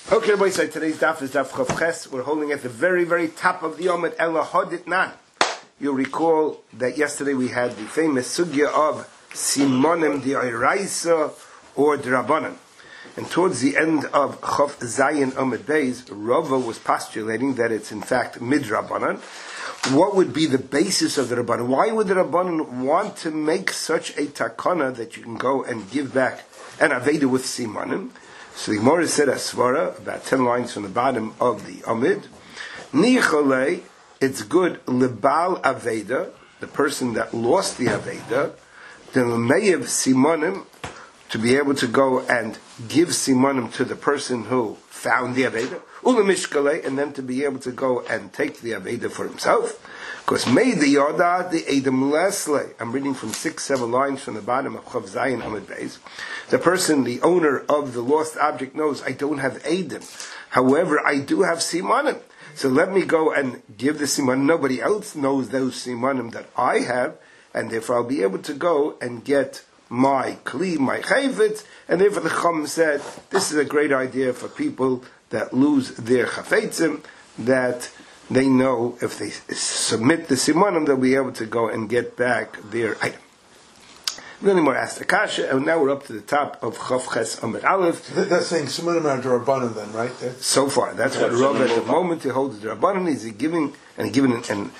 Okay, boys, so today's daf is daf Chav Ches. We're holding at the very, very top of the Yomid Ela Hodit Nan. You'll recall that yesterday we had the famous sugya of Simonim D'Oraisa or D'Rabbanan. And towards the end of Chav Zayin Amid Beis, Rava was postulating that it's in fact Midrabbanan. What would be the basis of the Rabbanan? Why would the Rabbanan want to make such a takana that you can go and give back an Aveda with Simonim? So the Gemara said a svara, about 10 lines from the bottom of the Amid. Nichale, it's good, Libal Aveda, the person that lost the Aveda, the Lemeyev Simonim, to be able to go and give Simonim to the person who found the Aveda, Ulamishkale, and then to be able to go and take the Aveda for himself. Because made the Yoda, the Edom Lesle. I'm reading from 6-7 lines from the bottom of Chav Zayin Amid Beis. The person, the owner of the lost object knows, I don't have Edom. However, I do have Simonim. So let me go and give the Simonim. Nobody else knows those Simonim that I have, and therefore I'll be able to go and get my Kli, my Chayvitz, and therefore the Chum said, this is a great idea for people that lose their Chafetzim, that they know if they submit the Simonim, they'll be able to go and get back their item. Then more asked Akasha, and now we're up to the top of Chav Ches Amid Aleph. That's saying Simonim are Rabbanan then, right? So far, that's what Rav at the moment he holds the Rabbanan is giving an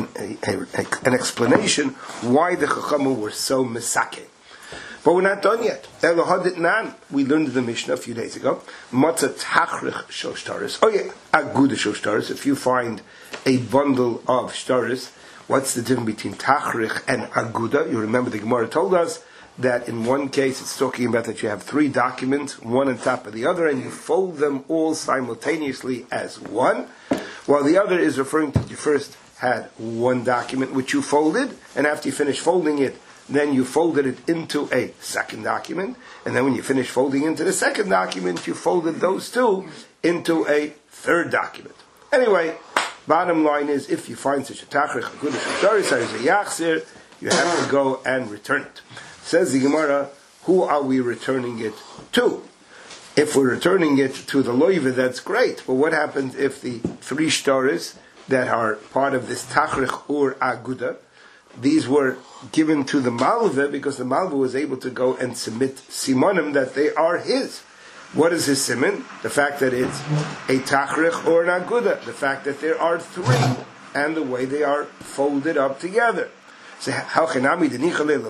explanation why the Chachamim were so misake. But we're not done yet. We learned the Mishnah a few days ago. Matzah tachrich shel shtaris. Oh yeah, aguda shel shtaris. If you find a bundle of shtaris, what's the difference between tachrich and aguda? You remember the Gemara told us that in one case it's talking about that you have 3 documents, one on top of the other, and you fold them all simultaneously as one, while the other is referring to you first had one document which you folded, and after you finish folding it, then you folded it into a second document, and then when you finish folding into the second document, you folded those two into a third document. Anyway, bottom line is, if you find such a tachrich, a good yachzir, you have to go and return it. Says the Gemara, who are we returning it to? If we're returning it to the loiva, that's great. But what happens if the 3 shtaris that are part of this tachrich or aguda, these were given to the Malva because the Malva was able to go and submit Simonim that they are his. What is his Simon? The fact that it's a Tachrich or an Aguda. The fact that there are 3 and the way they are folded up together. So, are you going to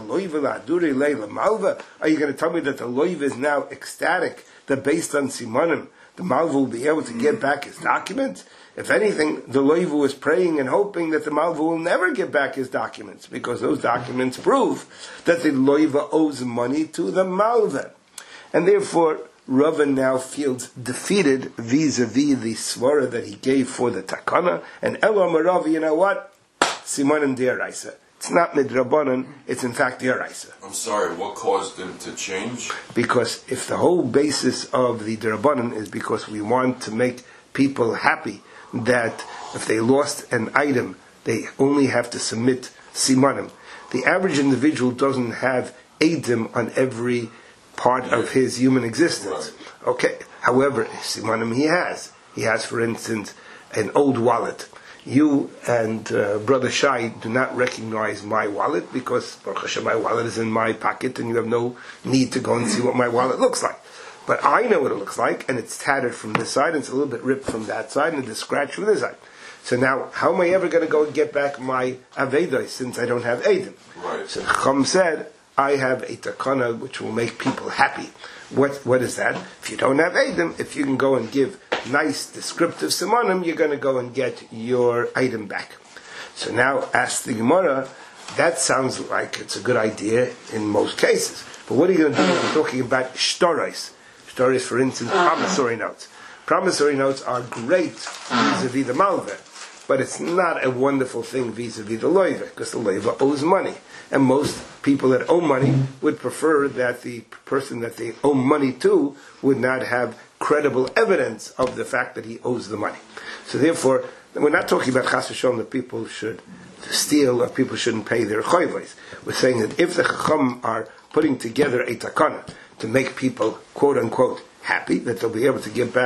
tell me that the Loiv is now ecstatic that based on Simonim, the Malva will be able to get back his documents? If anything, the Loiva was praying and hoping that the Malva will never get back his documents, because those documents prove that the Loiva owes money to the Malva. And therefore, Rava now feels defeated vis-a-vis the svara that he gave for the takana, and Elo Marav, you know what? Simonim D'Oraisa. It's not Midrabanan, it's in fact D'Oraisa. I'm sorry, what caused them to change? Because if the whole basis of the D'Rabanan is because we want to make people happy, that if they lost an item, they only have to submit Simonim. The average individual doesn't have Eidim on every part of his human existence. Right. Okay. However, Simonim he has. He has, for instance, an old wallet. You and Brother Shai do not recognize my wallet because Baruch Hashem, my wallet is in my pocket and you have no need to go and see what my wallet looks like. But I know what it looks like, and it's tattered from this side, and it's a little bit ripped from that side, and it's scratched from this side. So now, how am I ever going to go and get back my Aveda since I don't have Eidim? Right. So Chum said, I have a takana which will make people happy. What is that? If you don't have Eidim, if you can go and give nice descriptive simonim, you're going to go and get your item back. So now, ask the Gemara, that sounds like it's a good idea in most cases. But what are you going to do when you're talking about shtarais? Shtarais, for instance, promissory notes. Promissory notes are great vis-a-vis the Malva, but it's not a wonderful thing vis-a-vis the Loiva, because the Loiva owes money. And most people that owe money would prefer that the person that they owe money to would not have credible evidence of the fact that he owes the money. So therefore, we're not talking about chas v'shalom that people should steal or people shouldn't pay their chayvos. We're saying that if the chacham are putting together a takana to make people, quote unquote, happy, that they'll be able to get back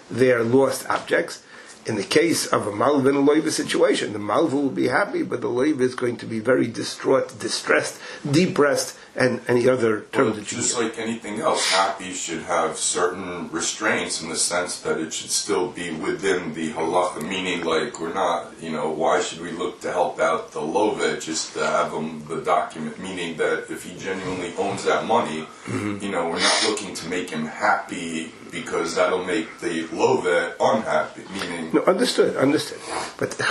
their lost objects. In the case of a malva and a loiva situation, the malva will be happy, but the loiva is going to be very distraught, distressed, depressed, and any other terms that you just use. like anything else, happy should have certain restraints in the sense that it should still be within the halacha, meaning like we're not, why should we look to help out the lovet just to have him the document, meaning that if he genuinely owns that money, we're not looking to make him happy because that'll make the lovet unhappy, meaning... No, understood. But the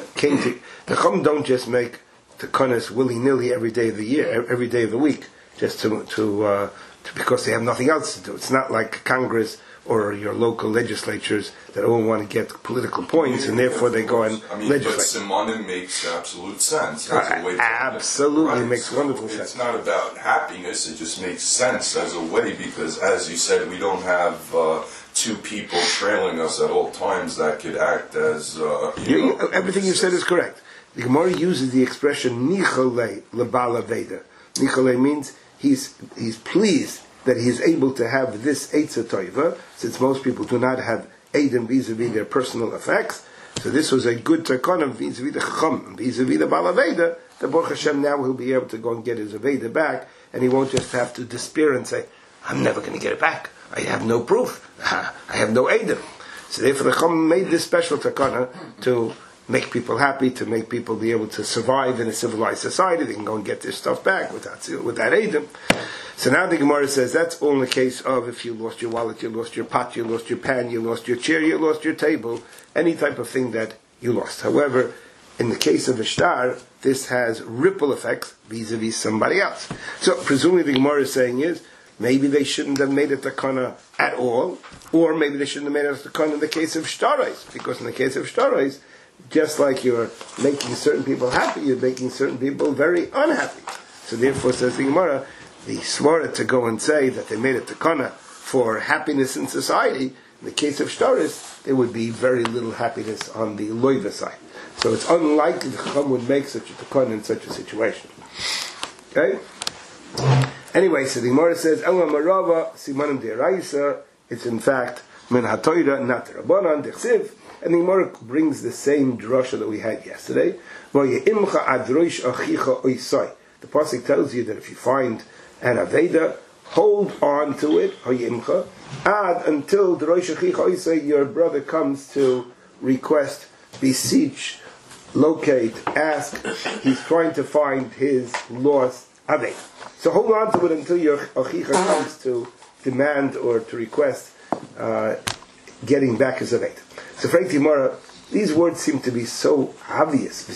Chum don't just make the konas willy-nilly every day of the year, every day of the week, just to because they have nothing else to do. It's not like Congress or your local legislatures that all want to get political points, and therefore they go and legislate. But Simonim makes absolute sense. As a way absolutely, right? Makes wonderful sense. It's not about happiness, it just makes sense as a way, because as you said, we don't have two people trailing us at all times that could act as, everything you said is correct. The Gemara uses the expression nichole lebala veda. Nichole means he's pleased that he is able to have this Eitzah Toiva, since most people do not have Eidim vis-a-vis their personal effects. So this was a good takana vis-a-vis the Chacham, vis-a-vis the Bala Veda. The Baruch Hashem now he'll be able to go and get his Aveda back, and he won't just have to despair and say, I'm never going to get it back. I have no proof. I have no Eidim. So therefore the Chacham made this special takana to make people happy, to make people be able to survive in a civilized society. They can go and get their stuff back without Eidim. So now the Gemara says that's all in the case of if you lost your wallet, you lost your pot, you lost your pan, you lost your chair, you lost your table, any type of thing that you lost. However, in the case of a shtar, this has ripple effects vis-a-vis somebody else. So presumably the Gemara is saying is, maybe they shouldn't have made it takana at all, or maybe they shouldn't have made it takana in the case of shtarais, because in the case of shtarais, just like you're making certain people happy, you're making certain people very unhappy. So therefore, says the Gemara, the svara to go and say that they made a takana for happiness in society, in the case of shtaris, there would be very little happiness on the loiva side. So it's unlikely the Chacham would make such a takana in such a situation. Okay? Anyway, so the Gemara says, Ela marava simanim de'araisa, it's in fact min hatoira, not rabbanan, dechsiv, and the Gemara brings the same drasha that we had yesterday. V'ye'imcha adroish achicha oisai. The pasuk tells you that if you find an Aveda, hold on to it, hayimcha, ad until the Rosh Hashanah your brother comes to request, beseech, locate, ask. He's trying to find his lost Aveda. So hold on to it until your Achicha comes to demand or to request getting back his Aveda. So Frank Timara, these words seem to be so obvious.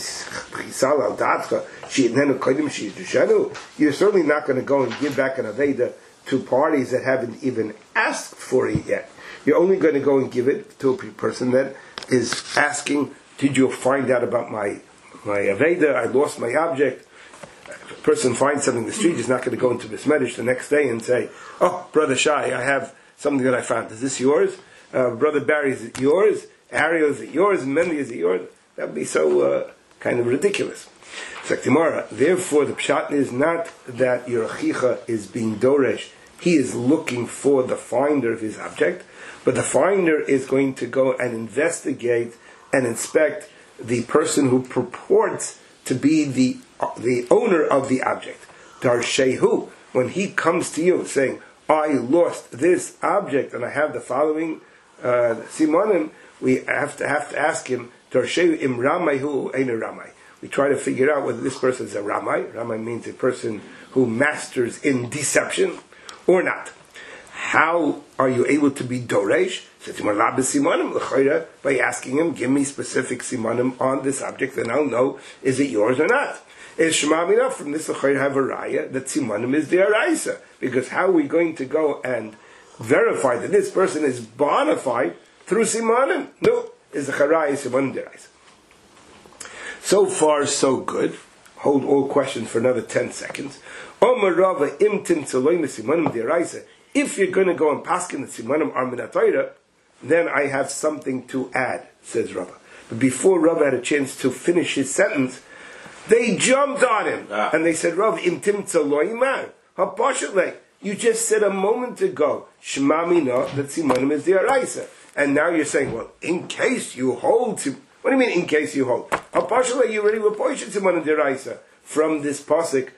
You're certainly not going to go and give back an Aveda to parties that haven't even asked for it yet. You're only going to go and give it to a person that is asking, did you find out about my Aveda? I lost my object. If a person finds something in the street, he's not going to go into Bismedish the next day and say, oh, Brother Shai, I have something that I found. Is this yours? Brother Barry, is it yours? Ariel, is it yours? Mendy, is it yours? That would be so kind of ridiculous. It's like Gemara. Therefore, the pshat is not that your achicha is being doresh. He is looking for the finder of his object, but the finder is going to go and investigate and inspect the person who purports to be the owner of the object. Darshehu, when he comes to you saying, I lost this object and I have the following simonim, we have to ask him, Darshehu im ramai hu ein ramai. We try to figure out whether this person is a ramai. Ramai means a person who masters in deception or not. How are you able to be doresh? By asking him, give me specific simanim on this object, and I'll know, is it yours or not? Is Shema enough from this have a raya that simanim is the araisa? Because how are we going to go and verify that this person is bona fide through simanim? No, is the charaya simanim the araisa. So far, so good. Hold all questions for another 10 seconds. If you're going to go and paskin the simanim are minatayra, then I have something to add, says Rava. But before Rava had a chance to finish his sentence, they jumped on him. And they said, Rav, im timtza lo iman. You just said a moment ago, Shema mina, that simanim is the araisa. And now you're saying, well, in case you hold, what do you mean in case you hold? Partially you already were poished Simanim Deraisa from this pasuk,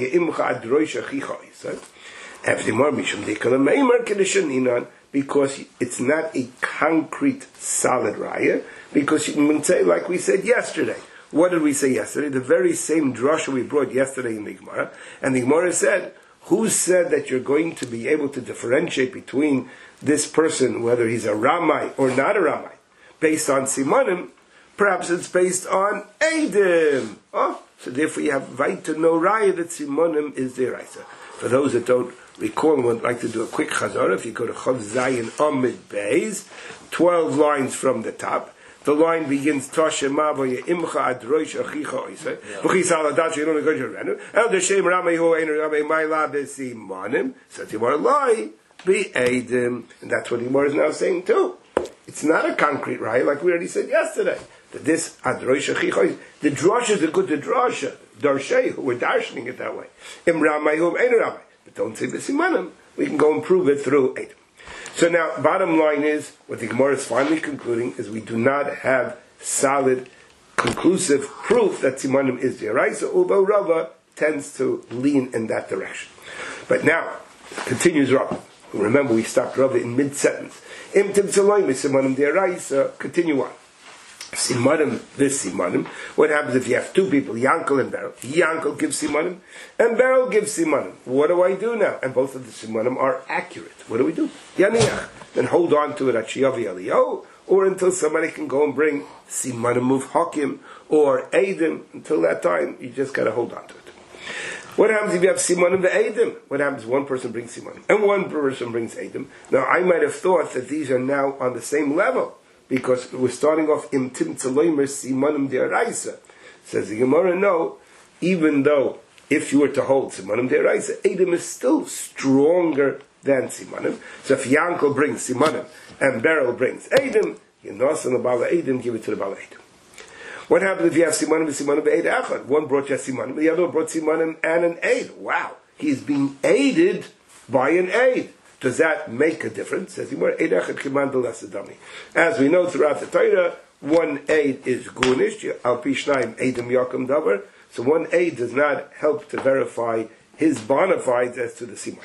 because it's not a concrete, solid raya, because you can say, like we said yesterday. What did we say yesterday? The very same drasha we brought yesterday in the Gemara, and the Gemara said, who said that you're going to be able to differentiate between this person, whether he's a Ramai or not a Ramai, based on Simanim? Perhaps it's based on Eidim. Oh, so therefore you have right to know Raya that Simanim is the Raisa. For those that don't recall and would like to do a quick Chazara, if you go to Chav Zayin Amid Beis, 12 lines from the top, the line begins Tashema Imcha Adroish Achicha Oise. V'chisal Adat Sheilon Negosh Renu. El Deshem Ramei Hu Ein Ramei Maila B'Simanim. So Timor Lai Be Eidim. And that's what Timor is now saying too. It's not a concrete raya, like we already said yesterday. That this Adroish Achicha, the drasha is a good drasha. Darshei, we're darshaning it that way. Im Ramei Hu Ein Ramei. But don't say B'Simanim. We can go and prove it through Eidim. So now, bottom line is, what the Gemara is finally concluding is we do not have solid, conclusive proof that Simanim is Deraisa, although Rava tends to lean in that direction. But now, continues Rava. Remember, we stopped Rava in mid-sentence. Im Tim Tzaloim is Simanim Deraisa, continue on. Simanim, this Simanim. What happens if you have two people, Yankel and Beryl? Yankel gives Simanim, and Beryl gives Simanim. What do I do now? And both of the Simanim are accurate. What do we do? Yaniach. Then hold on to it at Shiavi Eliyahu, or until somebody can go and bring Simanim of Hakim, or Eidim. Until that time, you just got to hold on to it. What happens if you have Simanim ve'Eidim? What happens if one person brings Simanim, and one person brings Eidim? Now, I might have thought that these are now on the same level, because we're starting off im tim tzaloimer simanim de'araisa. Says the Gemara, no, even though if you were to hold simanim de'araisa, Eidim is still stronger than simanim. So if Yankel brings simanim and Beryl brings Eidim, you know, the Bala Eidim, give it to the Bala Eidim. What happens if you have simanim and simanim ve'ed echad? One brought just simanim, the other brought simanim and an aid. Wow, he's being aided by an aid. Does that make a difference? Says Yimor, Eid Echad Kimandel Asadami. As we know throughout the Torah, one aid is gunish, Al Pi Shnayim Eidim Yakum Davar. So one aid does not help to verify his bona fides as to the Simar.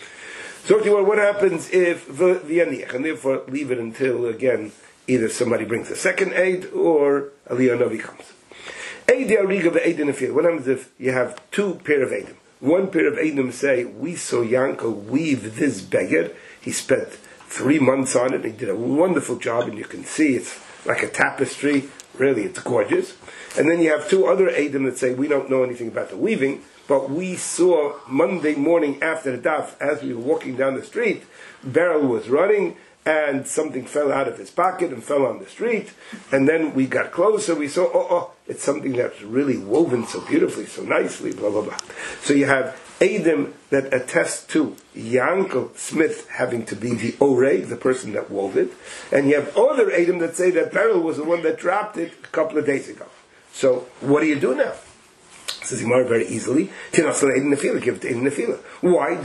So what happens if V'yaniach, and therefore leave it until, again, either somebody brings a second aid or Aliyah Navi comes. Eid Yariga V'Eid Nefil. What happens if you have two pair of Eidim? One pair of Eidim say, we saw Yankel weave this beggar. He spent 3 months on it. He did a wonderful job, and you can see it's like a tapestry. Really, it's gorgeous. And then you have two other Eidim that say, we don't know anything about the weaving, but we saw Monday morning after the daf, as we were walking down the street, Beryl was running, and something fell out of his pocket and fell on the street. And then we got closer, we saw, it's something that's really woven so beautifully, so nicely, blah, blah, blah. So you have Eidim that attest to Yankel Smith having to be the Oreg, the person that wove it. And you have other Eidim that say that Beryl was the one that dropped it a couple of days ago. So what do you do now? Says Gemara very easily, give it to Eidim Nefila. Why?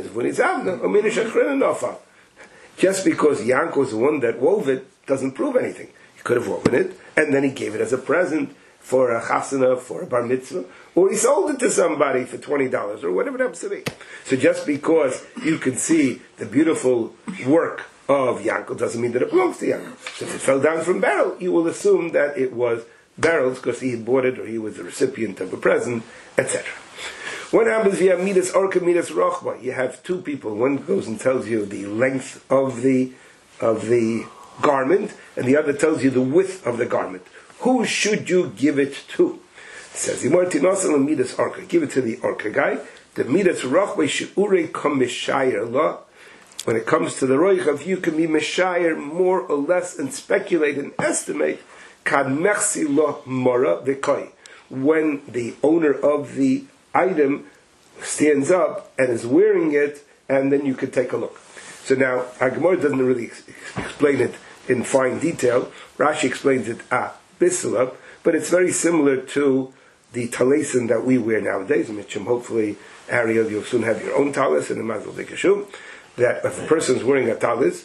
Just because Yankel is the one that wove it doesn't prove anything. He could have woven it, and then he gave it as a present for a chasana, for a bar mitzvah, or he sold it to somebody for $20, or whatever it happens to be. So just because you can see the beautiful work of Yankel doesn't mean that it belongs to Yankel. So if it fell down from Beryl, you will assume that it was Beryl's because he had bought it, or he was the recipient of a present, etc. What happens if you have midas orka, midas rochba? You have two people. One goes and tells you the length of the garment, and the other tells you the width of the garment. Who should you give it to? It says, midas orka. Give it to the orka guy. The midas rochba she'urei kamishayir la. When it comes to the roichav, you can be mishayir more or less and speculate and estimate. Kad mechsi lo mora v'koi. When the owner of the item stands up and is wearing it, and then you could take a look. So now, Gemara doesn't really explain it in fine detail. Rashi explains it bisla, but it's very similar to the talesin that we wear nowadays. Mitchum, hopefully, Ariel, you'll soon have your own talis in the Mazel Dekashum. That if a person is wearing a talis,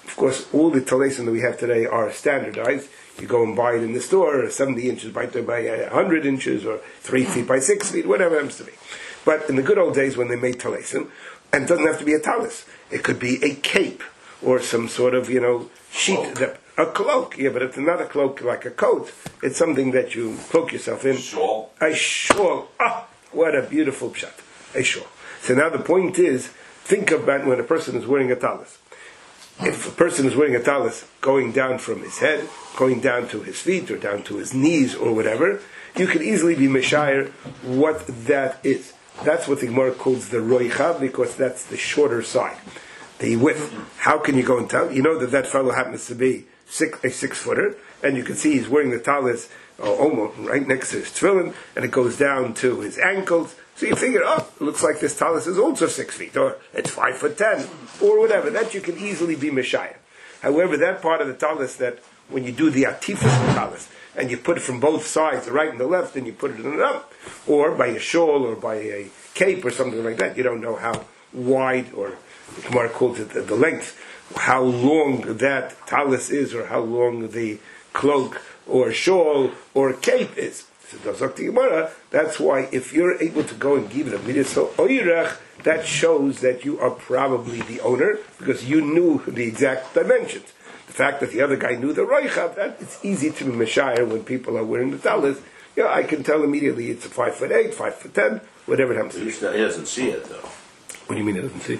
Of course, all the talesim that we have today are standardized. You go and buy it in the store, 70 inches by 100 inches, or 3 feet by 6 feet, whatever it happens to be. But in the good old days when they made talesim, and it doesn't have to be a talis, it could be a cape, or some sort of, sheet, a cloak. Yeah, but it's not a cloak like a coat. It's something that you cloak yourself in. Shawl. A shawl. Ah, what a beautiful pshat. A shawl. So now the point is, think about when a person is wearing a talis. If a person is wearing a talis going down from his head, going down to his feet, or down to his knees, or whatever, you can easily be meshayir what that is. That's what the Gemara calls the roicha, because that's the shorter side. The width. How can you go and tell? You know that fellow happens to be a 6-footer, and you can see he's wearing the talis almost right next to his tefillin, and it goes down to his ankles. So you figure, it looks like this talis is also 6 feet, or it's 5'10", or whatever. That you can easily be meshayir. However, that part of the talis that when you do the atifus of the talis, and you put it from both sides, the right and the left, and you put it in up, or by a shawl, or by a cape, or something like that, you don't know how wide, or the Gemara calls it the length, how long that talis is, or how long the cloak, or shawl, or cape is. So that's why if you're able to go and give it a midas oirach, that shows that you are probably the owner, because you knew the exact dimensions. The fact that the other guy knew the roicha, that it's easy to be meshayir when people are wearing the talis. I can tell immediately it's a 5'8", 5'10", whatever it happens to be. He doesn't see it though. What do you mean he doesn't see?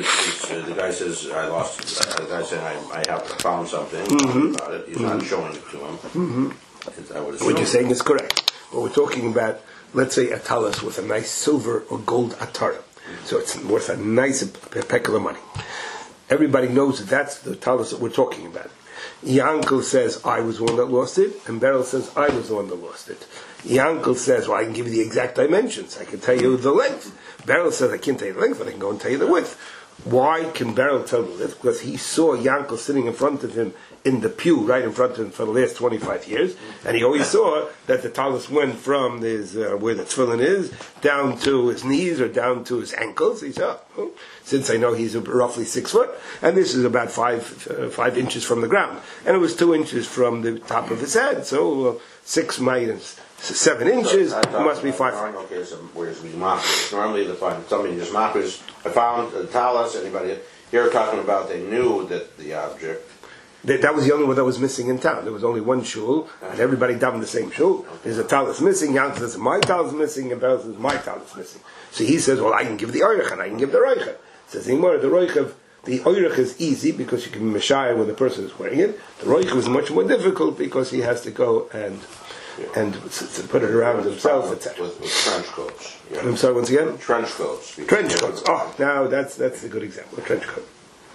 The guy says, I lost it. The guy saying, I have found something about it. He's not showing it to him. What you're saying is correct. But we're talking about, let's say, a talis with a nice silver or gold atara. So it's worth a nice pekel of money. Everybody knows that that's the talis that we're talking about. Yankel says, I was the one that lost it, and Beryl says, I was the one that lost it. Yankel says, well, I can give you the exact dimensions. I can tell you the length. Beryl says, I can't tell you the length, but I can go and tell you the width. Why can Beryl tell the width? Because he saw Yankel sitting in front of him in the pew, right in front of him for the last 25 years, and he always saw that the talis went from his, where the tefillin is, down to his knees or down to his ankles. He said, since I know he's roughly 6 foot, and this is about 5 inches from the ground, and it was 2 inches from the top of his head, so 6 minus 7 inches, it must be 5. Okay, so where's the makers? Normally they find somebody just makers. I found the talis. Anybody here talking about they knew that the object. That was the only one that was missing in town. There was only one shul, and everybody davened the same shul. There's a talis missing. Yankel says, my talis missing, and Beryl says, my talis missing. So he says, well, I can give the oirach, and I can give the roicha. Says the roicha, the oirach is easy, because you can be meshayir when the person is wearing it. The roicha is much more difficult, because he has to go and put it around himself, etc. With trench coats. Yeah. I'm sorry, once again? Trench coats. Trench coats. Now that's a good example, a trench coat.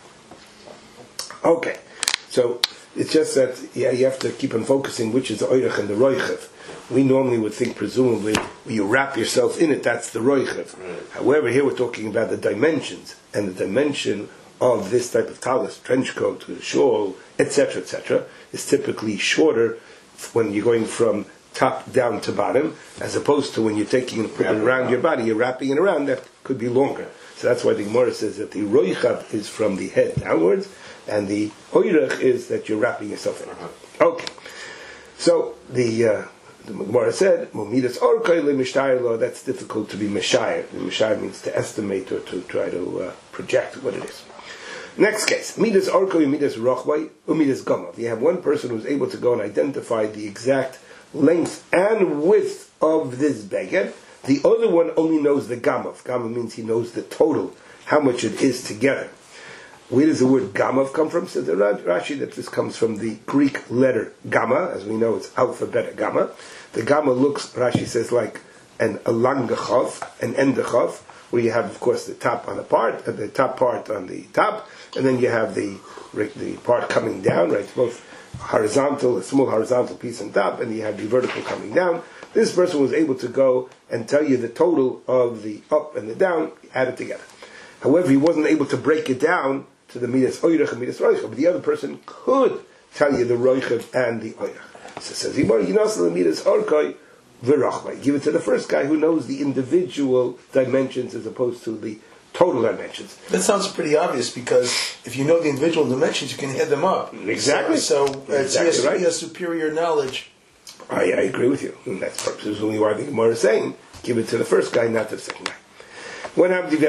Okay. So it's just that you have to keep on focusing which is the oirach and the roichev. We normally would think, presumably, when you wrap yourself in it, that's the roichev. Right. However, here we're talking about the dimensions, and the dimension of this type of talis, trench coat, shawl, etc., is typically shorter when you're going from top down to bottom, as opposed to when you're taking and putting it around your body, you're wrapping it around, that could be longer. So that's why the Gemara says that the roichav is from the head downwards, and the oirach is that you're wrapping yourself in it. Okay. So the Gemara said, "Momidas orkay lemishtaylo." That's difficult to be meshayir. Meshayir means to estimate or to try to project what it is. Next case, midas orkay, midas rochvay, umidas gamav. You have one person who's able to go and identify the exact length and width of this beged. The other one only knows the gamav. Gamav means he knows the total, how much it is together. Where does the word gamav come from? Says Rashi that this comes from the Greek letter gamma. As we know, it's alpha, beta, gamma. The gamma looks, Rashi says, like a langachav, an endachav, where you have, of course, the top on the part, the top part on the top, and then you have the part coming down, right? It's both horizontal, a small horizontal piece on top, and you have the vertical coming down. This person was able to go and tell you the total of the up and the down, add it together. However, he wasn't able to break it down to the midas oirach and midas roicha, but the other person could tell you the roicha and the oirach. So says he, midas orkay v'rachvay. Give it to the first guy who knows the individual dimensions as opposed to the total dimensions. That sounds pretty obvious because if you know the individual dimensions, you can add them up. Exactly. So Exactly right. He has superior knowledge. I agree with you. And that's presumably why the Gemara is saying, give it to the first guy, not to the second guy. When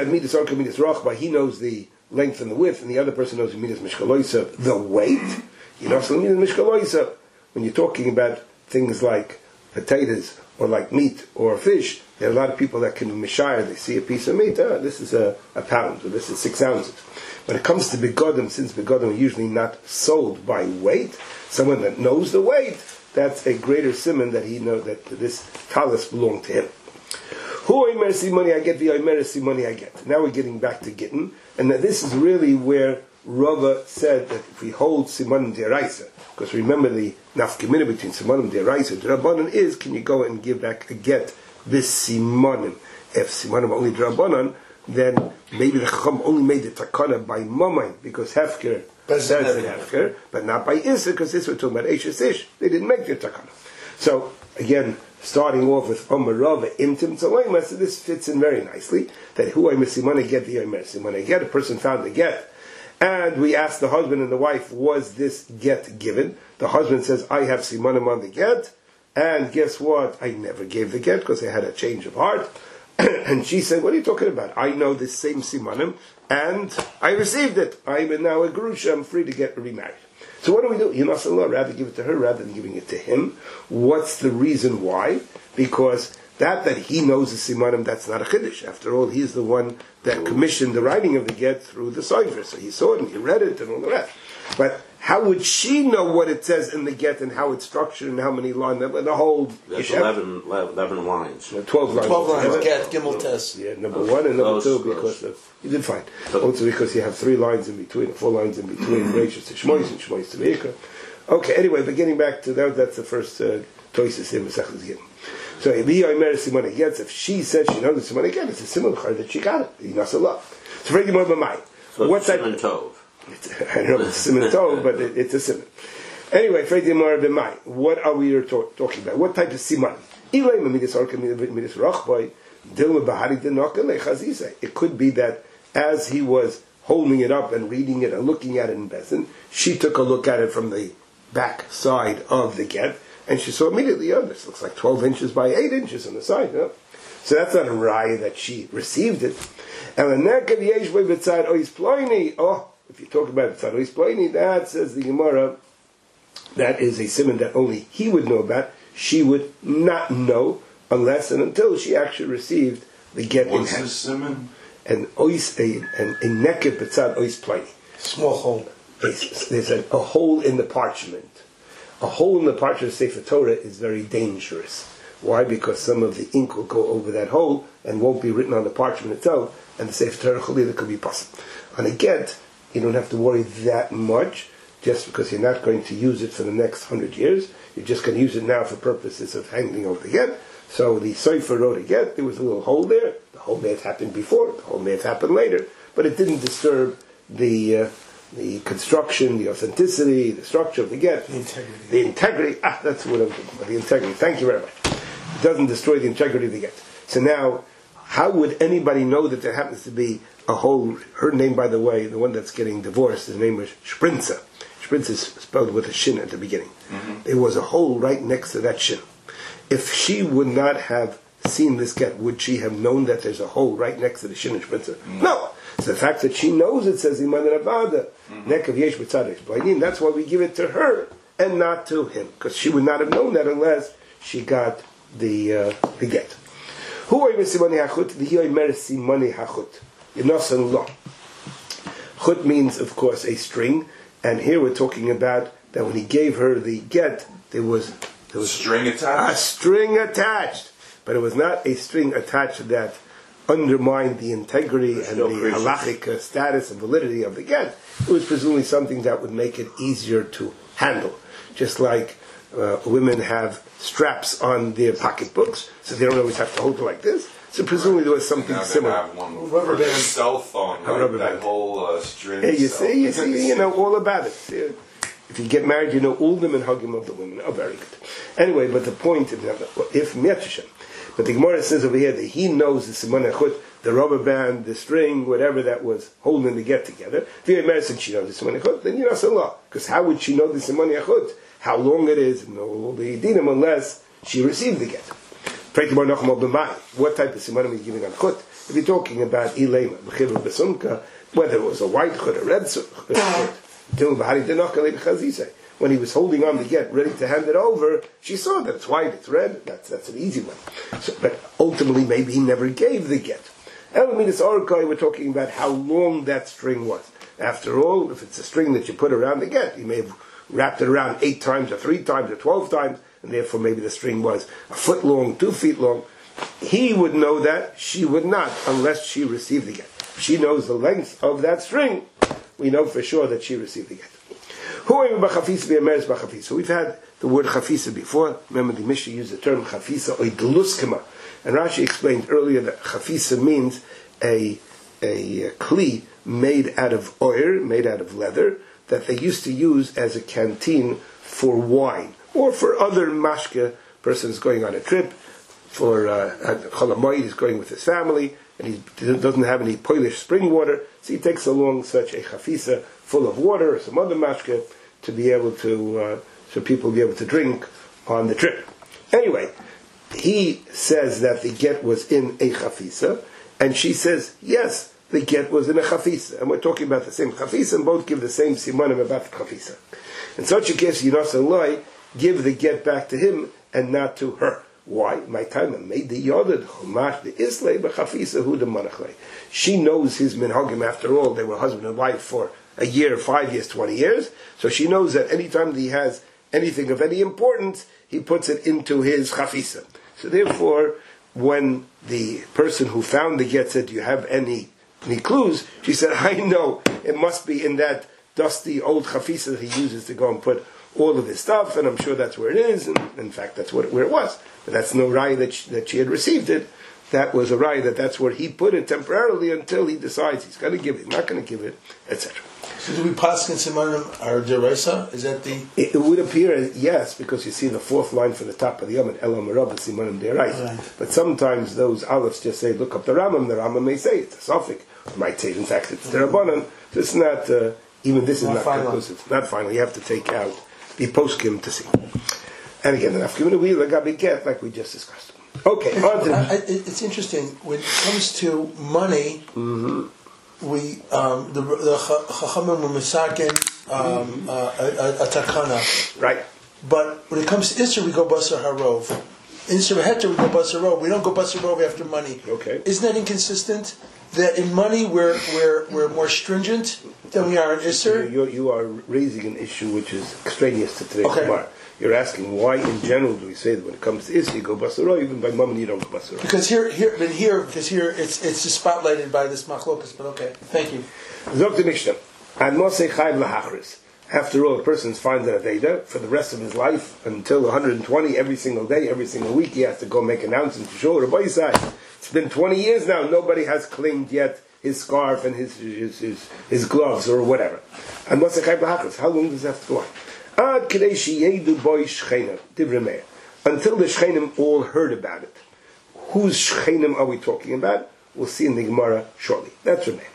he knows the length and the width, and the other person knows the midas mishkaloisa, the weight. You know, so midas mishkaloisa, when you're talking about things like potatoes, or like meat, or fish, there are a lot of people that can mishayar, they see a piece of meat, this is a pound, or this is 6 ounces. When it comes to begodim, since begodim are usually not sold by weight, someone that knows the weight, that's a greater simon that he knows that this talis belonged to him. Who oimer simoni I get, the oimer simoni I get. Now we're getting back to Gittin, and that this is really where Rava said that if we hold simonim deraisa, because remember the nafkamina between simonim deraisa and drabanan is, can you go and give back a get this simonim? If simonim only drabanan, then maybe the Chacham only made the takana by Momain, because Hefker says it Hefker, but not by Issa, because this was talking about Eishes Ish. They didn't make the takana. So, again, starting off with Omer Rava, Imtim Tzalema, so this fits in very nicely, that who I Simone get the Omer Simone get, a person found the get, and we asked the husband and the wife, was this get given? The husband says, I have Simonim on the get, and guess what? I never gave the get, because I had a change of heart. And she said, what are you talking about? I know this same simanim, and I received it. I'm now a grusha, I'm free to get remarried. So what do we do? Yinasallah, rather give it to her rather than giving it to him. What's the reason why? Because that he knows the simanim, that's not a chiddush. After all, he's the one that commissioned the writing of the get through the Sofer. So he saw it and he read it and all the rest. But how would she know what it says in the get and how it's structured and how many lines? The whole... That's 11 lines. 12 lines. 12 lines, get, Gimel Test. Yeah, number 1 and number 2 because you did fine. Also because you have 3 lines in between, 4 lines in between, Rachis to Shmois and Shmois to Meikra. Okay, anyway, but getting back to that, that's the first Toises in Masechus Gittin. So if she said she knows the Simon again, it's a similar that she got it. Yinasallah. So very more b'mai. So what's that? Tov. I don't know if it's Simon Tov, but it's a Simon. Anyway, Fredi Mar b'mai. What are we talking about? What type of Simon? It could be that as he was holding it up and reading it and looking at it in Besin, she took a look at it from the back side of the get, and she saw immediately, this looks like 12 inches by 8 inches on the side. So that's not a raya that she received it. If you talk about Tzad Ois Ploini, that says the Gemara, that is a simon that only he would know about. She would not know unless and until she actually received the get in hand. What's this simon? A neked b'tzad Ois Ploini. Small hole. There's a hole in the parchment. A hole in the parchment of Sefer Torah is very dangerous. Why? Because some of the ink will go over that hole and won't be written on the parchment itself, and the Sefer Torah Chalila could be possible. On a get, you don't have to worry that much, just because you're not going to use it for the next 100 years. You're just going to use it now for purposes of hanging over the get. So the Sefer wrote a get, there was a little hole there. The hole may have happened before, the hole may have happened later, but it didn't disturb the construction, the authenticity, the structure of the get. The integrity. That's what I'm talking about. The integrity. Thank you very much. It doesn't destroy the integrity of the get. So now, how would anybody know that there happens to be a hole? Her name, by the way, the one that's getting divorced, his name was Sprinza. Sprinza is spelled with a shin at the beginning. Mm-hmm. There was a hole right next to that shin. If she would not have seen this get, would she have known that there's a hole right next to the shin and Sprinza? No. It's the fact that she knows it says Iman Rabada, Nekav Yesh B'Tzadek. That's why we give it to her and not to him, because she would not have known that unless she got the get. Who are Simoni Hachut? The Yomer Simoni Hachut. Yinosan Lo. Chut means, of course, a string, and here we're talking about that when he gave her the get, there was string attached. A string attached, but it was not a string attached that undermined the integrity and the halachic status and validity of the get. It was presumably something that would make it easier to handle. Just like women have straps on their pocketbooks, so they don't always have to hold it like this. So presumably there was something similar. Have one for their cell phone, right? That whole string. Yeah, you see, you know all about it. If you get married, you know all them and hugim of the women. Oh, very good. Anyway, but the point is, if Miatishem, But the Gemara says over here that he knows the Siman Echut, the rubber band, the string, whatever that was holding the get together. If you're a since she knows the Siman Echut, then you're not a law. Because how would she know the Siman Echut? How long it is, and all the dinim, unless she received the get. What type of Simanim are you giving on Chut? If you're talking about Ilema, B'chivah B'sunka, whether it was a white Chut, a red Chut, when he was holding on to get, ready to hand it over, she saw that it's white, it's red, that's an easy one. So, but ultimately, maybe he never gave the get. Elamidas Orkai, we're talking about how long that string was. After all, if it's a string that you put around the get, you may have wrapped it around 8 times, or 3 times, or 12 times, and therefore maybe the string was a foot long, 2 feet long. He would know that, she would not, unless she received the get. If she knows the length of that string, we know for sure that she received the get. So we've had the word chafisa before. Remember the Mishnah used the term chafisa oidluskema. And Rashi explained earlier that chafisa means a kli made out of oir, made out of leather, that they used to use as a canteen for wine, or for other mashke, persons going on a trip, for Cholamoid, he's going with his family, and he doesn't have any Polish spring water, so he takes along such a chafisa full of water, or some other mashke, to be able to, so people will be able to drink on the trip. Anyway, he says that the get was in a chafisa, and she says, yes, the get was in a chafisa. And we're talking about the same chafisa, and both give the same simanim about the chafisa. In such a case, Yinas Eloi give the get back to him, and not to her. Why? My time made the yodad chumash the islay b'chafisa hu the manachlei. She knows his minhagim. After all, they were husband and wife for a year, 5 years, 20 years. So she knows that anytime that he has anything of any importance, he puts it into his chafisa. So therefore, when the person who found the get said, "Do you have any clues?" She said, "I know. It must be in that dusty old chafisa that he uses to go and put all of his stuff, and I'm sure that's where it is, and in fact that's where it was. But that's no raya that she had received it. That was a raya that's where he put it temporarily until he decides he's going to give it, not going to give it, etc. So do we pass in Simanim our Deraisa? Is that the... It would appear, yes, because you see the 4th line from the top of the Yom, Elam Rabba Simanim Deraisa. Right. But sometimes those aleph just say, look up the Rambam may say it's a suffix. It might say, in fact, it's the Rabbanan. So it's not, even this is not conclusive. It's not final. You have to take out the poskim to see. And again, the nafkamina we lagabi get, like we just discussed. Okay, it's interesting when it comes to money. We the chachamim were misaken a takana, right? But when it comes to Isser, we go basar harov. In Isser heter, we go basar harov. We don't go basar harov after money. Okay, isn't that inconsistent? That in money we're more stringent than we are in Isser. You are raising an issue which is extraneous to today's Gemara. You're asking why, in general, do we say that when it comes to Isser, you go basaro, even by money you don't go basaro? Because here it's just spotlighted by this machlokas. But okay, thank you. Zok the Mishnah, and Mosei chayv lahachris. After all, a person finds an aveda for the rest of his life until 120, every single day, every single week, he has to go make announcements to show Rabbi Yisai. It's been 20 years now, nobody has claimed yet his scarf and his gloves or whatever. And Mosei chayv lahachris, how long does it have to go on? Until the Shchenim all heard about it. Whose Shchenim are we talking about? We'll see in the Gemara shortly. That's Rameh.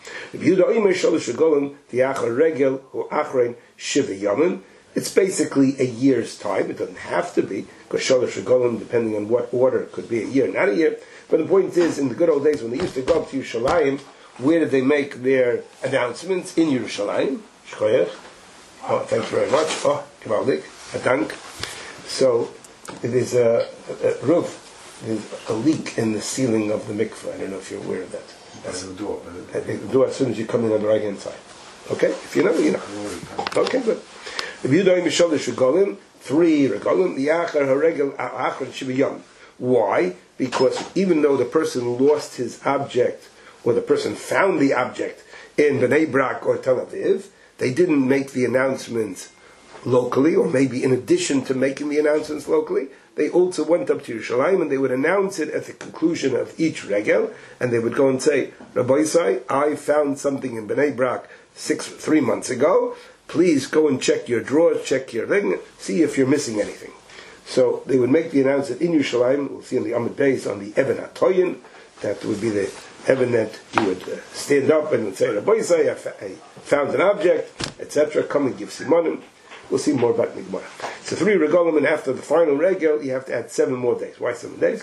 It's basically a year's time. It doesn't have to be, because Shalosh Regalim, depending on what order, it could be a year, not a year. But the point is, in the good old days when they used to go up to Yerushalayim, where did they make their announcements? In Yerushalayim. Shkoyach. Oh, thank you very much. Oh, Givaldik, a tank. So, there's a roof, there's a leak in the ceiling of the mikveh. I don't know if you're aware of that. That's the door. The door as soon as you come in on the right hand side. Okay? If you know, you know. Okay, good. If you don't even regalim, 3 regalim, the achar haregel achar shiviyam. Why? Because even though the person lost his object, or the person found the object in Bnei Brak or Tel Aviv, they didn't make the announcements locally, or maybe in addition to making the announcements locally, they also went up to Yerushalayim and they would announce it at the conclusion of each regel, and they would go and say, Rabbi Yisai, I found something in Bnei Brak 3 months ago, please go and check your drawers, check your ring, see if you're missing anything. So they would make the announcement in Yerushalayim. We'll see on the Amud Beis on the Eben HaToyin. That would be the Eben that you would stand up and would say, Rabbi Yisai, I found an object, etc. Come and give Simonim. We'll see more about Nigmar. So 3 regalim, and after the final regel, you have to add 7 more days. Why 7 days?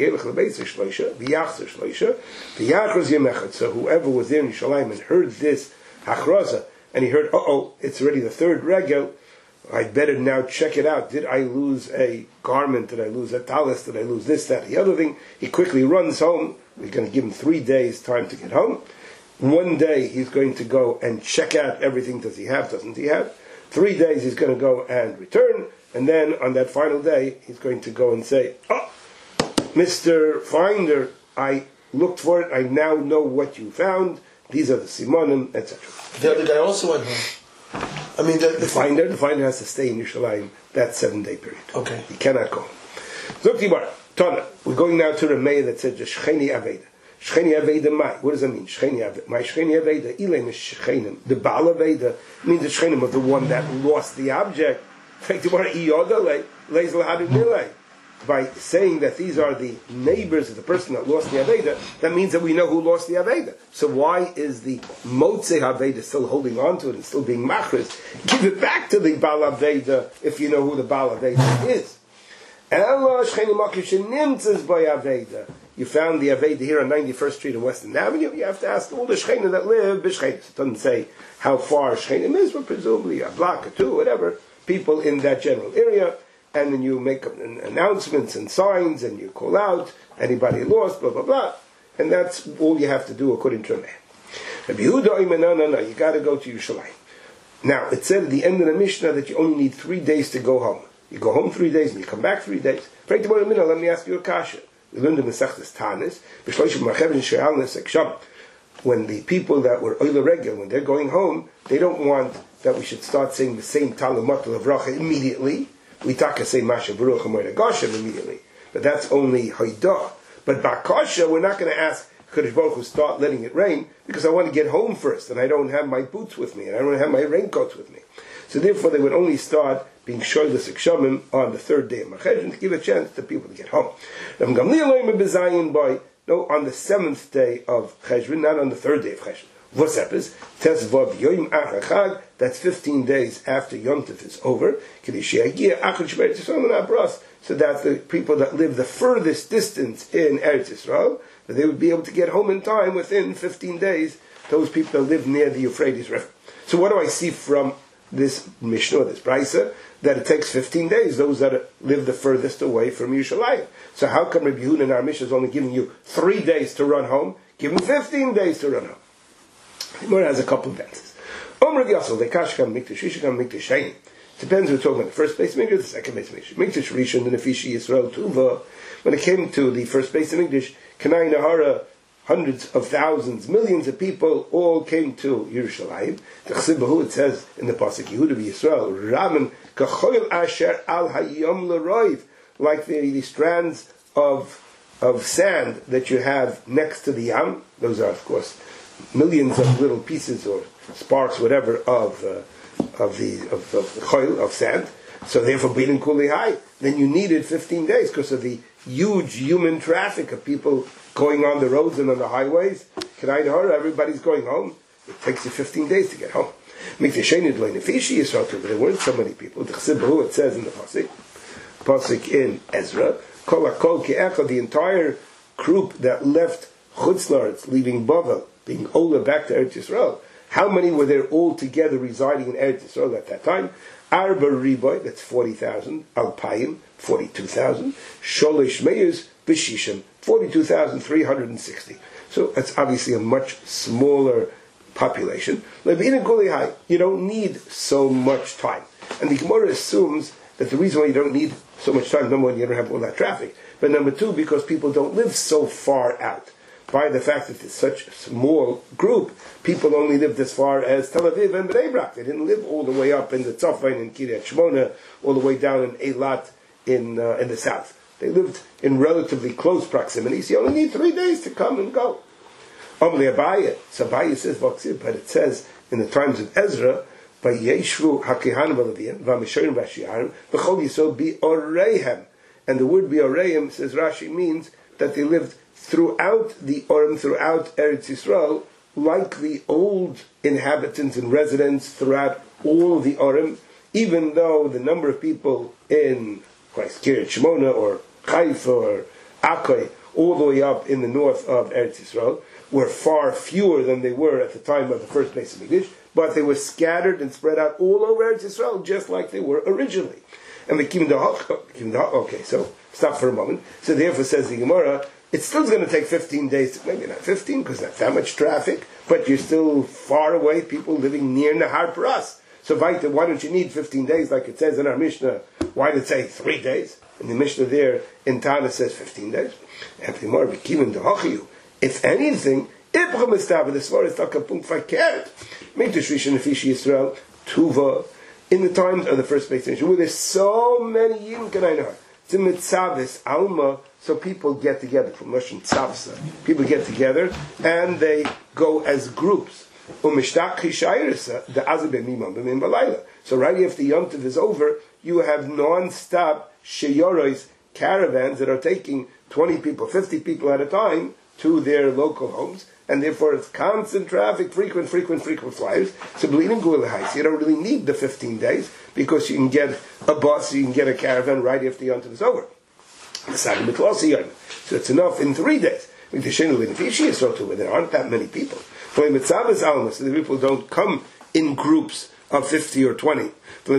So whoever was there in Yerushalayim and heard this hachraza, and he heard, it's already the 3rd regel, I better now check it out. Did I lose a garment? Did I lose a talis? Did I lose this, that, the other thing? He quickly runs home. We're going to give him 3 days time to get home. 1 day he's going to go and check out everything. Does he have? Doesn't he have? 3 days he's going to go and return. And then on that final day he's going to go and say, Mr. Finder, I looked for it. I now know what you found. These are the simonim, etc. The other guy also went home. I mean, the finder has to stay in Yerushalayim that 7-day period. Okay. He cannot go. Zokti Tana. We're going now to the Meir that said Shcheni Aveda. Shcheni Aveda Mai. What does that mean? Shcheni Aveda. My Shcheni Aveda. Ilem is Shchenim. The Baal Aveda means the Shchenim of the one that lost the object. By saying that these are the neighbors of the person that lost the Aveda, that means that we know who lost the Aveda. So why is the Motzei Aveda still holding on to it and still being machris? Give it back to the Baal Aveda if you know who the Baal Aveda is. You found the Aveda here on 91st Street and Western Avenue. You have to ask all the Shchenim that live b'Shchenim. It doesn't say how far Shchenim is, but presumably a block or 2, whatever, people in that general area. And then you make announcements and signs, and you call out anybody lost, blah blah blah, and that's all you have to do according to a man. Rabbi Yehuda, no, you got to go to Yerushalayim. Now it said at the end of the Mishnah that you only need 3 days to go home. You go home 3 days and you come back 3 days. Let me ask you a kasha. We learned in Masechtas Tanis, when the people that were Oila Regel, when they're going home, they don't want that we should start saying the same Talmud of Racha immediately. We taka say Masha Baruch Hamoyda Goshen immediately, but that's only Haidah. But Bakasha, we're not going to ask Kadosh Baruch Hu start letting it rain because I want to get home first, and I don't have my boots with me, and I don't have my raincoats with me. So therefore, they would only start being shoyless Ikshamim on the 3rd day of Machedrin to give a chance to people to get home. No, on the 7th day of Cheshvan, not on the 3rd day of Cheshvan. That's 15 days after Yom Tov is over. So that the people that live the furthest distance in Eretz Yisrael, that they would be able to get home in time within 15 days, those people that live near the Euphrates River. So what do I see from this Mishnah, this Brisa? That it takes 15 days, those that live the furthest away from Yerushalayim. So how come Rabbi Yehuda in our Mishnah is only giving you 3 days to run home? Give them 15 days to run home. Gemara has a couple of answers. Depends who we're talking about. The first base Mikdash, the second base Mikdash. Mikdash Rishon, the Nefishi Yisrael Tuva. When it came to the first base of Mikdash, Kanai Nahara, hundreds of thousands, millions of people all came to Yerushalayim. The Chsibahu, it says in the Pasuk Yehuda Yisrael, Raman Kachoil Asher Al Hayom L'Roiv, like the strands of sand that you have next to the Yam. Those are, of course, millions of little pieces or sparks, whatever, of choil, of sand. So therefore, B'ilin Kuli Hai, then you needed 15 days because of the huge human traffic of people going on the roads and on the highways. Everybody's going home. It takes you 15 days to get home. But there weren't so many people. It says in the Pasuk in Ezra, the entire group that left Chutz La'aretz, leaving Bavel, being Ola back to Eretz Yisrael. How many were there all together residing in Eretz Yisrael at that time? Arba Riboy, that's 40,000. Alpayim, 42,000. Sholish Meyers, Bishishim, 42,360. So that's obviously a much smaller population. You don't need so much time. And the Gemara assumes that the reason why you don't need so much time, number one, you don't have all that traffic, but number two, because people don't live so far out. By the fact that it's such a small group, people only lived as far as Tel Aviv and Bnei Brak. They didn't live all the way up in the Tzafon and Kiryat Shmona, all the way down in Eilat in the south. They lived in relatively close proximity, so you only need 3 days to come and go. So Abaye says, but it says in the times of Ezra Vayeshvu hakehanim v'leviim v'amishorim v'ashiarim v'chol yisod bi'oreihem. And the word bi'oreihem, says Rashi, means that they lived throughout the Orim, throughout Eretz Yisrael, like the old inhabitants and residents throughout all of the Orim, even though the number of people in Kiryat Shmona or Haifa or Akkai, all the way up in the north of Eretz Yisrael, were far fewer than they were at the time of the first Beis Hamikdash, but they were scattered and spread out all over Eretz Yisrael, just like they were originally. And okay, so stop for a moment. So therefore, says the Gemara, it's still going to take 15 days, maybe not 15, because not that much traffic, but you're still far away, people living near Nahar Paras. So why don't you need 15 days, like it says in our Mishnah? Why did it say 3 days? And the Mishnah there in Tana says 15 days. If anything, Tuva, in the times of the first Beis Hamikdash, where there's so many Yidden Kanainar, it's a mitzavis alma, so people get together from Russian tzavsa. People get together and they go as groups. So right after Yom Tov is over, you have non-stop sheyoros, caravans that are taking 20 people, 50 people at a time to their local homes, and therefore it's constant traffic, frequent flyers. So you don't really need the 15 days, because you can get a bus, you can get a caravan right after Yom Tov is over. So it's enough in 3 days. There aren't that many people. So the people don't come in groups of 50 or 20. The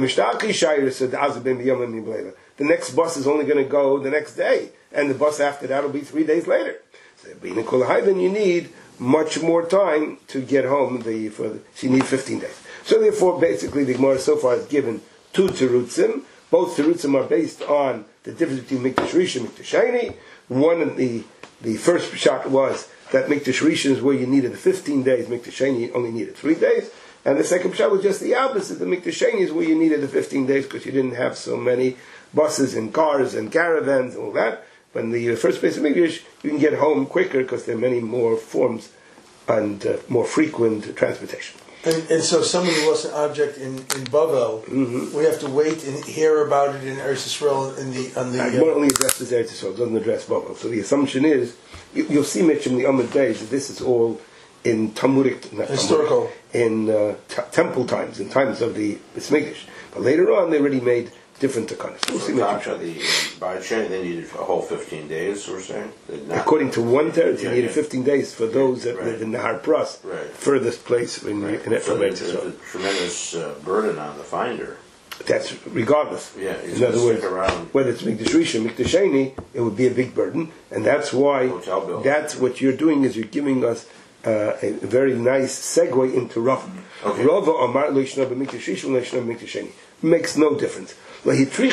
next bus is only going to go the next day, and the bus after that will be 3 days later. So then you need much more time to get home. So you need 15 days. So therefore, basically, the Gemara so far has given 2 terutzim. Both terutzim are based on the difference between Mikdash Rishon and Mikdash Sheni. One of the first shot was that Mikdash Rishon is where you needed the 15 days, Mikdash Sheni only needed 3 days. And the second shot was just the opposite. The Mikdash Sheni is where you needed the 15 days because you didn't have so many buses and cars and caravans and all that. But in the first Beis Hamikdash, you can get home quicker because there are many more forms and more frequent transportation. And so somebody lost an object in Bavel, we have to wait and hear about it in Eretz Yisrael on the It only addresses Eretz Yisrael, it doesn't address Bavel. So the assumption is, you'll see Mitch in the Amud days that this is all in Talmudic, historical, in temple times, in times of the Beis Hamikdash. But later on, they already made different takanas. We'll see By Sheni, they needed a whole 15 days, we're saying? According to one teretz, you needed 15 days for those that live in Nahar Pras, furthest place in Eretz So Yisrael. there's a tremendous burden on the finder. That's regardless. Yeah, in other words, whether it's Mikdash Rishon, Mikdash Sheni, it would be a big burden, and that's why. That's what you're doing, is you're giving us a very nice segue into Rava. Rava Amar Leishna b'Mikdash Rishon, Leishna b'Mikdash Sheni makes no difference. The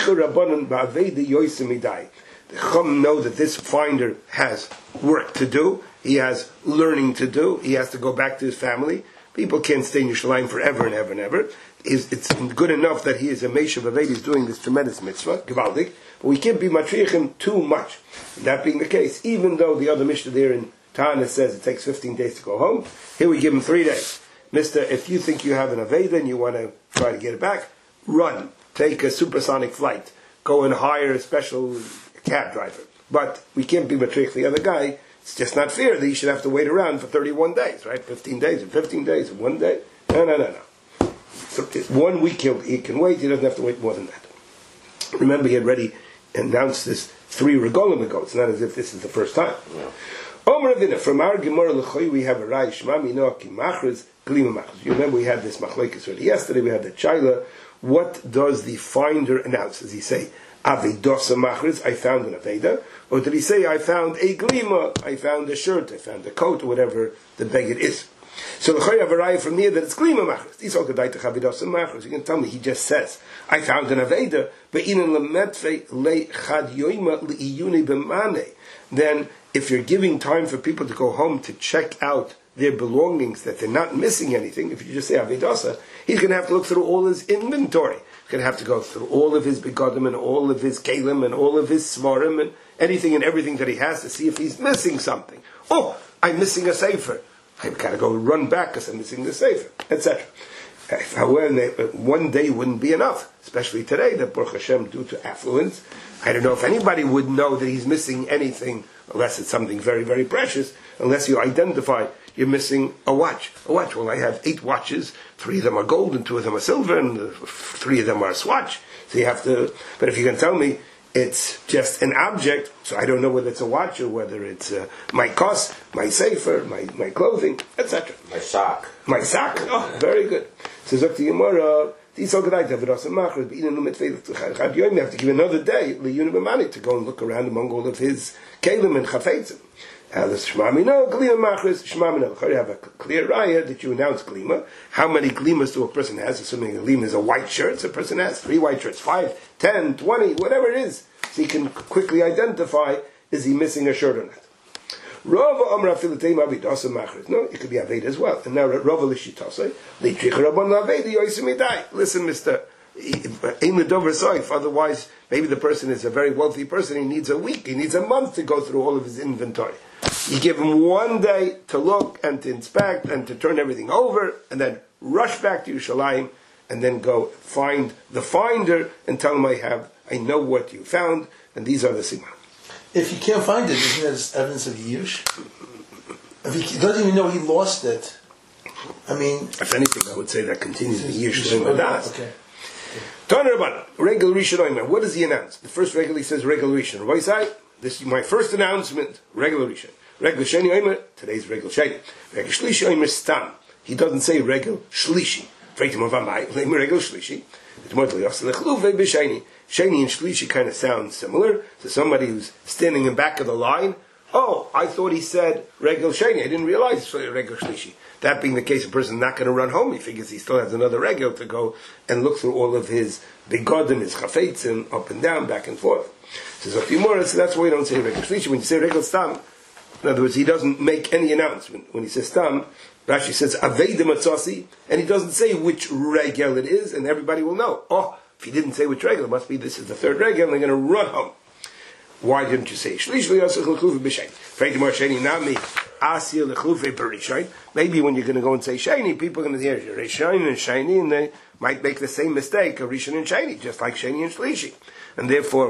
Chum know that this finder has work to do. He has learning to do. He has to go back to his family. People can't stay in Yerushalayim forever and ever and ever. It's good enough that he is a Meishav Aved, he's doing this tremendous mitzvah, Gevaldik, but we can't be matriach him too much. That being the case, even though the other Mishnah there in Tana says it takes 15 days to go home, here we give him 3 days. Mister, if you think you have an Aveda and you want to try to get it back, run. Take a supersonic flight. Go and hire a special cab driver. But we can't be matriach the other guy. It's just not fair that he should have to wait around for 31 days, right? 15 days and 15 days and 1 day. No. So 1 week he can wait. He doesn't have to wait more than that. Remember, he had already announced this 3 regolim ago. It's not as if this is the first time. Omer Avina, from our Gemara L'choy, we have a Rai Shmami Noah Ki Machris Glima Machris. You remember we had this machlekes already yesterday. We had the Shaila. What does the finder announce? Does he say, Avedosa Machris, I found an Aveda? Or did he say, I found a glima, I found a shirt, I found a coat, or whatever the beged is? So the Choy have a raya from here that it's glima Machris. He's all Gedaita Avedosa Machris. You can tell me, he just says, I found an Aveda, but in lemetve le chad yoima le'iyuni b'mane. Then, if you're giving time for people to go home to check out their belongings, that they're not missing anything, if you just say Avedasa, he's going to have to look through all his inventory. He's going to have to go through all of his begodim and all of his kalim and all of his svarim and anything and everything that he has to see if he's missing something. Oh, I'm missing a sefer. I've got to go run back because I'm missing the sefer, etc. However, one day wouldn't be enough, especially today, that Baruch Hashem, due to affluence, I don't know if anybody would know that he's missing anything, unless it's something very, very precious, unless you identify you're missing a watch. A watch, well, I have 8 watches, 3 of them are gold and 2 of them are silver, and 3 of them are a swatch. So you have to, but if you can tell me it's just an object, so I don't know whether it's a watch or whether it's my cost, my sefer, my clothing, etc. My sock. My sock. Oh, very good. So Zok to Yomara, these are good. You have to give another day to go and look around among all of his kelim and chafetzim. You have a clear raya that you announce glima. How many glimas do a person has? Assuming a glima is a white shirt, so a person has 3 white shirts, 5, 10, 20, whatever it is. So he can quickly identify, is he missing a shirt or not? No, it could be Aveda as well. And now Rava Lishitase, listen, mister, otherwise maybe the person is a very wealthy person, he needs a week, he needs a month to go through all of his inventory. You give him one day to look and to inspect and to turn everything over, and then rush back to Yerushalayim, and then go find the finder and tell him I know what you found, and these are the siman. If you can't find it, isn't that evidence of Yush? If he doesn't even know he lost it, I mean... If anything, I would say that continues the Yush. Okay. Regel Rishon. What does he announce? The first regel he says Regel Rishon. This is my first announcement, Regel Rishon. Regel Sheni Omer, today's Regel Sheni. Regel Shlishi Omer Stam. He doesn't say Regel Shlishi. Regel Shlishi. It's more Sheni and Shlishi kind of sound similar. So somebody who's standing in back of the line, oh, I thought he said Regel Sheni. I didn't realize it's Regel Shlishi. That being the case, a person's not going to run home. He figures he still has another regel to go and look through all of his begodim, his chafetzim, up and down, back and forth. So that's why you don't say Regel Shlishi. When you say Regel Stam, in other words, he doesn't make any announcement. When he says Stam, Rashi says Aveidim Atzasi, and he doesn't say which regel it is, and everybody will know. Oh, if he didn't say which regel, it must be this is the 3rd regel, and they're going to run home. Why didn't you say Shlish L'Yasach L'Chlufi B'Shein? Freidimar Sheni Nami Asir L'Chlufi B'Rishain. Maybe when you're going to go and say Sheni, people are going to hear Rishain and Sheni, and they might make the same mistake of Rishon and Sheni, just like Sheni and Shlishi. And therefore,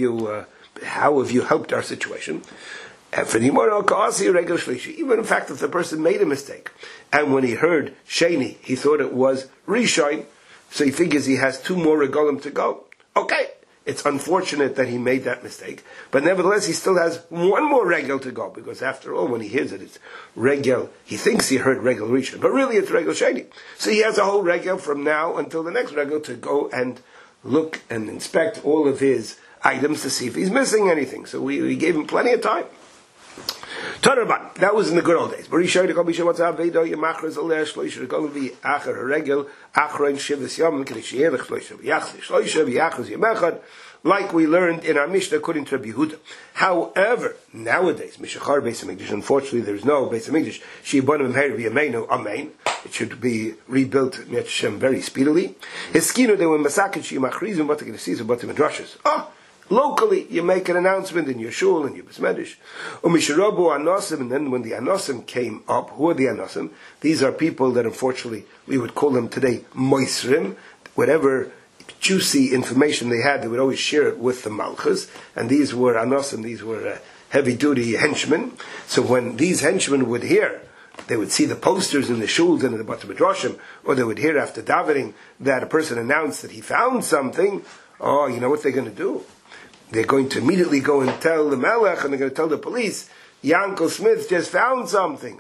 how have you helped our situation? For the Gemara, Regel Shlishi. Even in fact, if the person made a mistake, and when he heard Sheni, he thought it was Rishain, so he figures he has 2 more regalim to go. Okay. It's unfortunate that he made that mistake, but nevertheless he still has 1 more regel to go, because after all, when he hears it, it's regel, he thinks he heard regel rishon, but really it's regel sheni. So he has a whole regel from now until the next regel to go and look and inspect all of his items to see if he's missing anything. So we gave him plenty of time. Taraban, that was in the good old days. Like we learned in our Mishnah according to Rabbi Yehuda. However, nowadays, Mishachar Beis HaMikdash, unfortunately there's no Beis HaMikdash. She'ibonim Meir B'Yameinu, Amen. It should be rebuilt very speedily. Hiskinu, they were Masakin She'imachrizum, Bata Gedesizu, Bata Medrashas. Locally, you make an announcement in your shul and your besmedish. Umisharabu Anosim, and then when the Anosim came up, who are the Anosim? These are people that unfortunately we would call them today Moisrim. Whatever juicy information they had, they would always share it with the Malchus. And these were Anosim, these were heavy-duty henchmen. So when these henchmen would hear, they would see the posters in the shuls and in the Bata Midrashim, or they would hear after davening that a person announced that he found something. Oh, you know what they're going to do? They're going to immediately go and tell the Melech, and they're going to tell the police, Yankel Smith just found something.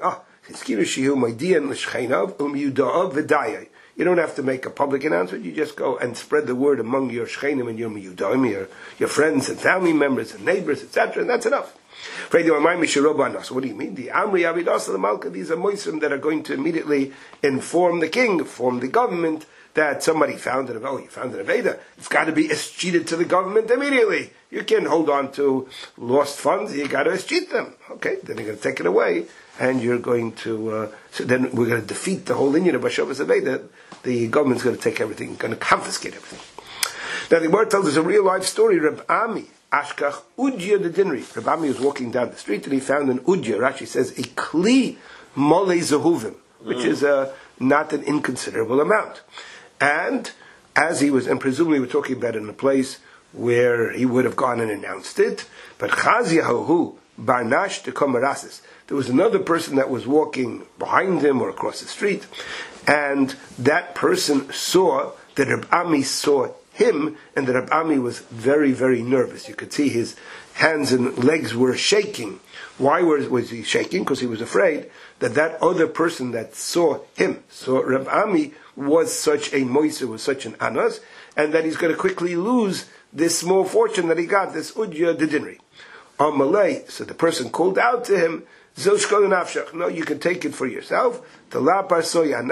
You don't have to make a public announcement, you just go and spread the word among your Shchenim and your Miyudaim, your friends and family members and neighbors, etc., and that's enough. What do you mean? The Amri Avidasa, the Malka, these are Moisrim that are going to immediately inform the king, inform the government, that somebody found it. Oh, you found an Aveda. It's got to be escheated to the government immediately. You can't hold on to lost funds. You got to escheat them. Okay, then they're going to take it away, and you're going to. So then we're going to defeat the whole Indian of Bashavas Aveda. The government's going to take everything, going to confiscate everything. Now the word tells us a real life story. Reb Ami Ashkach Udya the Dinri. Reb Ami was walking down the street and he found an Udya. Rashi says a Kli Mole Zehuvim, which is a not an inconsiderable amount. And as he was, and presumably we're talking about in a place where he would have gone and announced it, but Chaziyahu Barnash to Komarasis. There was another person that was walking behind him or across the street, and that person saw that Reb Ami saw him, and that Reb Ami was very, very nervous. You could see his hands and legs were shaking. Why was he shaking? Because he was afraid that other person that saw him, saw Reb Ami, was such a moise, was such an anas, and that he's going to quickly lose this small fortune that he got, this udya didinri. On Malay, so the person called out to him, no, you can take it for yourself. I'm not one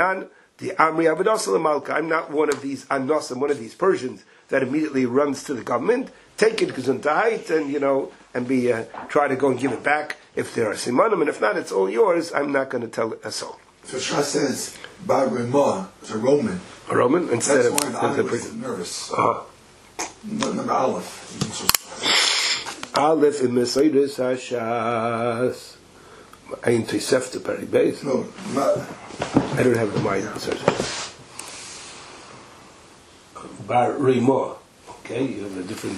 of these anosim, one of these Persians that immediately runs to the government. Take it gesundheit, and and be try to go and give it back if there are simanim, and if not, it's all yours. I'm not going to tell a soul. So Shah says Bar Rimah is a Roman. A Roman instead That's of why the Aleph was nervous. Not Aleph. Aleph in Mesoidus Hashas. Ein Tosefta Peri Beis. No, not. I don't have the mind. Bar Rimah. Okay, you have a different.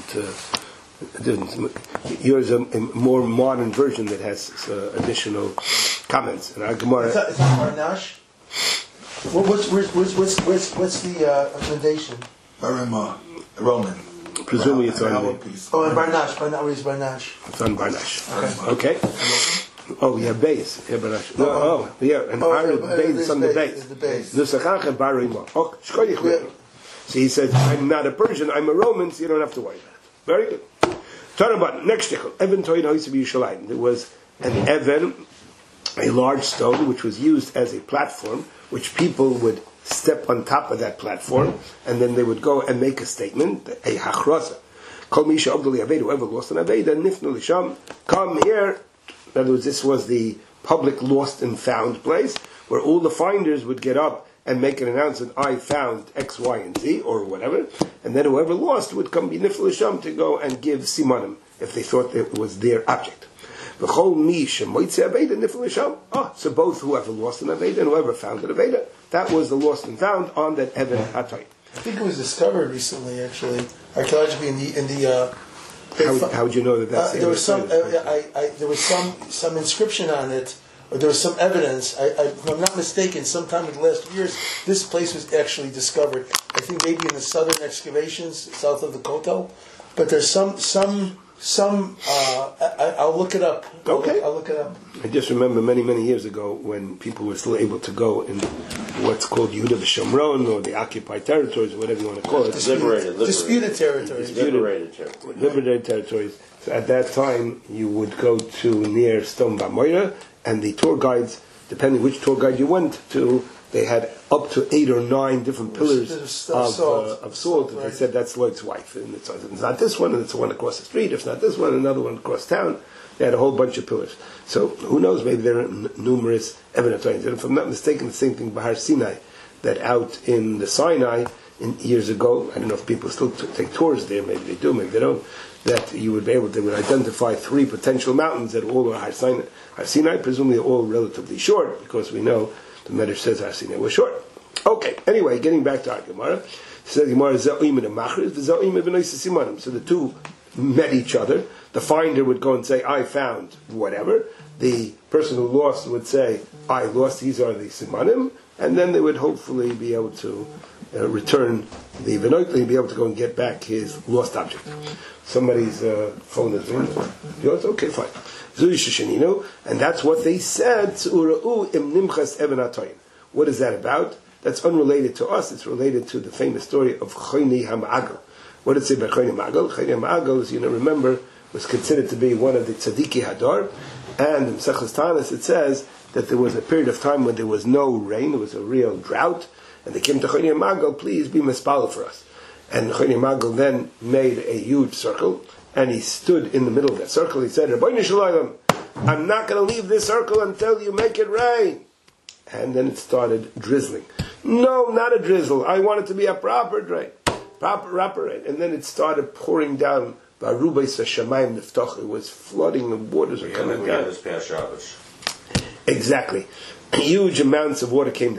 Yours a more modern version that has additional comments. And our Gemara. It's not Barnash. What's the recommendation? Bar Rimah, Roman. Presumably it's on. Oh, and Barnash. Where's Barnash? It's on Barnash. Okay. Oh, yeah, base. Yeah, Barnash. No, and Iron base is on the base. Nusachach and Bar Rimah. Oh, shkoyich. So he said, I'm not a Persian, I'm a Roman, so you don't have to worry about it. Very good. Talking about next tickle. Even Toyin Hoyse B'Yushalayim. There was an Even, a large stone, which was used as a platform, which people would step on top of that platform, and then they would go and make a statement, a hachrosa. Kol Misha Abdul Yaved, whoever lost an Aveda, Nifnu Lisham, come here. In other words, this was the public lost and found place, where all the finders would get up and make an announcement, I found X, Y, and Z, or whatever, and then whoever lost would come be Nifl Hasham to go and give Simanim, if they thought that it was their object. So both whoever lost an Aveda and whoever found an Aveda, that was the lost and found on that Even Hatoy. I think it was discovered recently, actually, archaeologically in the how would you know that that's there was some there was some inscription on it, or there was some evidence. If I'm not mistaken, sometime in the last few years, this place was actually discovered. I think maybe in the southern excavations, south of the Kotel. But there's some. I'll look it up. Okay. I'll look it up. I just remember many years ago when people were still able to go in what's called Yehuda v'Shomron, or the occupied territories, or whatever you want to call it. Disputed territories. Liberated territories. So at that time, you would go to near Stone Bamoira, and the tour guides, depending which tour guide you went to, they had up to 8 or 9 different pillars of salt. And they said that's Lloyd's wife. And it's not this one, and it's the one across the street. If it's not this one, another one across town. They had a whole bunch of pillars. So who knows, maybe there are numerous evidence. And if I'm not mistaken, the same thing Bahar Sinai, that out in the Sinai years ago, I don't know if people still take tours there, maybe they do, maybe they don't, that they would identify 3 potential mountains that all are Har Sinai, presumably all relatively short, because we know the Medrash says Har Sinai was short. Okay, anyway, getting back to our Gemara, says Gemara, Za'im and Machriz, Za'im and Simanim. So the two met each other. The finder would go and say, I found whatever. The person who lost would say, I lost, these are the Simanim. And then they would hopefully be able to return the Venoitli, be able to go and get back his lost object. Somebody's phone is ringing. Yours? Okay, fine. And that's what they said. What is that about? That's unrelated to us. It's related to the famous story of Chayni HaMa'agal. What did it say about Chayni HaMa'agal? Chayni HaMa'agal, as remember, was considered to be one of the Tzadiki Hadar. And in Mesechus Tanis it says that there was a period of time when there was no rain, there was a real drought, and they came to Chayni HaMa'agal, please be mispal for us. And Chayni HaMa'agal then made a huge circle, and he stood in the middle of that circle. He said, Rabbeinu Shalom, I'm not going to leave this circle until you make it rain. And then it started drizzling. No, not a drizzle. I want it to be a proper rain. Proper rain. And then it started pouring down. It was flooding, the waters are coming down. This past Shabbos. Exactly. Huge amounts of water came down.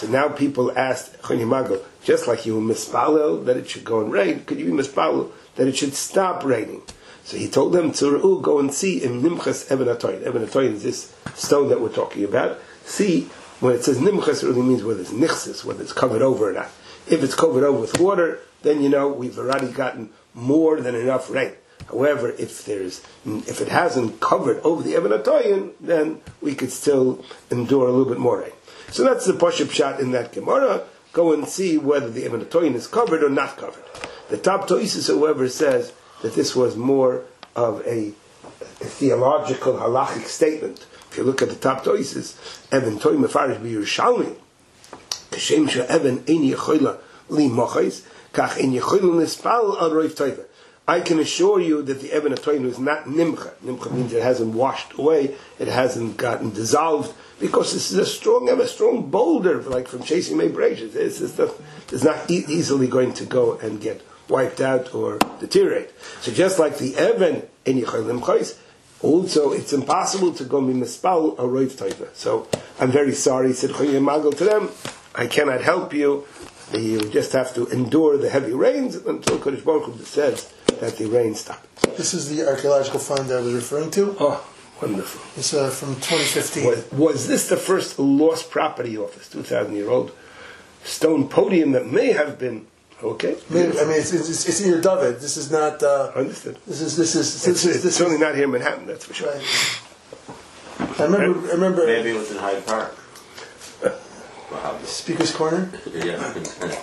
So now people asked Choni Mago, just like you were mispalel that it should go and rain, could you be mispalel that it should stop raining? So he told them to go and see in Nimchas Eben HaToyin. Eben HaToyin is this stone that we're talking about. See, when it says Nimchas, it really means whether it's nichsis, whether it's covered over or not. If it's covered over with water, then we've already gotten more than enough rain. However, if it hasn't covered over the Eben HaToyin, then we could still endure a little bit more rain. So that's the Pashup shot in that Gemara. Go and see whether the Eben HaToyin is covered or not covered. The Top Toisus, however, says that this was more of a theological halachic statement. If you look at the Top Toisus, Eben Toyin Mefarish b'Yerushalmi, Kashem she'Eben ein yechola li mochais, kach ein yechola nispal al roiv toiva. I can assure you that the Eben HaToyin is not nimcha. Nimcha means it hasn't washed away, it hasn't gotten dissolved, because this is a strong boulder, like from chasing May Brachas. This stuff is not easily going to go and get wiped out or deteriorate. So just like the Eben in Yechol Limchais, also it's impossible to go mispal a roiv toiva. So I'm very sorry, said Choyim Magel to them, I cannot help you. You just have to endure the heavy rains until Kodesh Baruch Hu says that the rain stops. This is the archaeological find I was referring to. Oh, wonderful. It's from 2015. Was this the first lost property office, 2,000-year-old stone podium that may have been, okay? I mean, it's in your David. This is not... Understood. It's certainly not here in Manhattan, that's for sure. Right. I remember... Maybe it was in Hyde Park. Wow. Speaker's Corner? Yeah.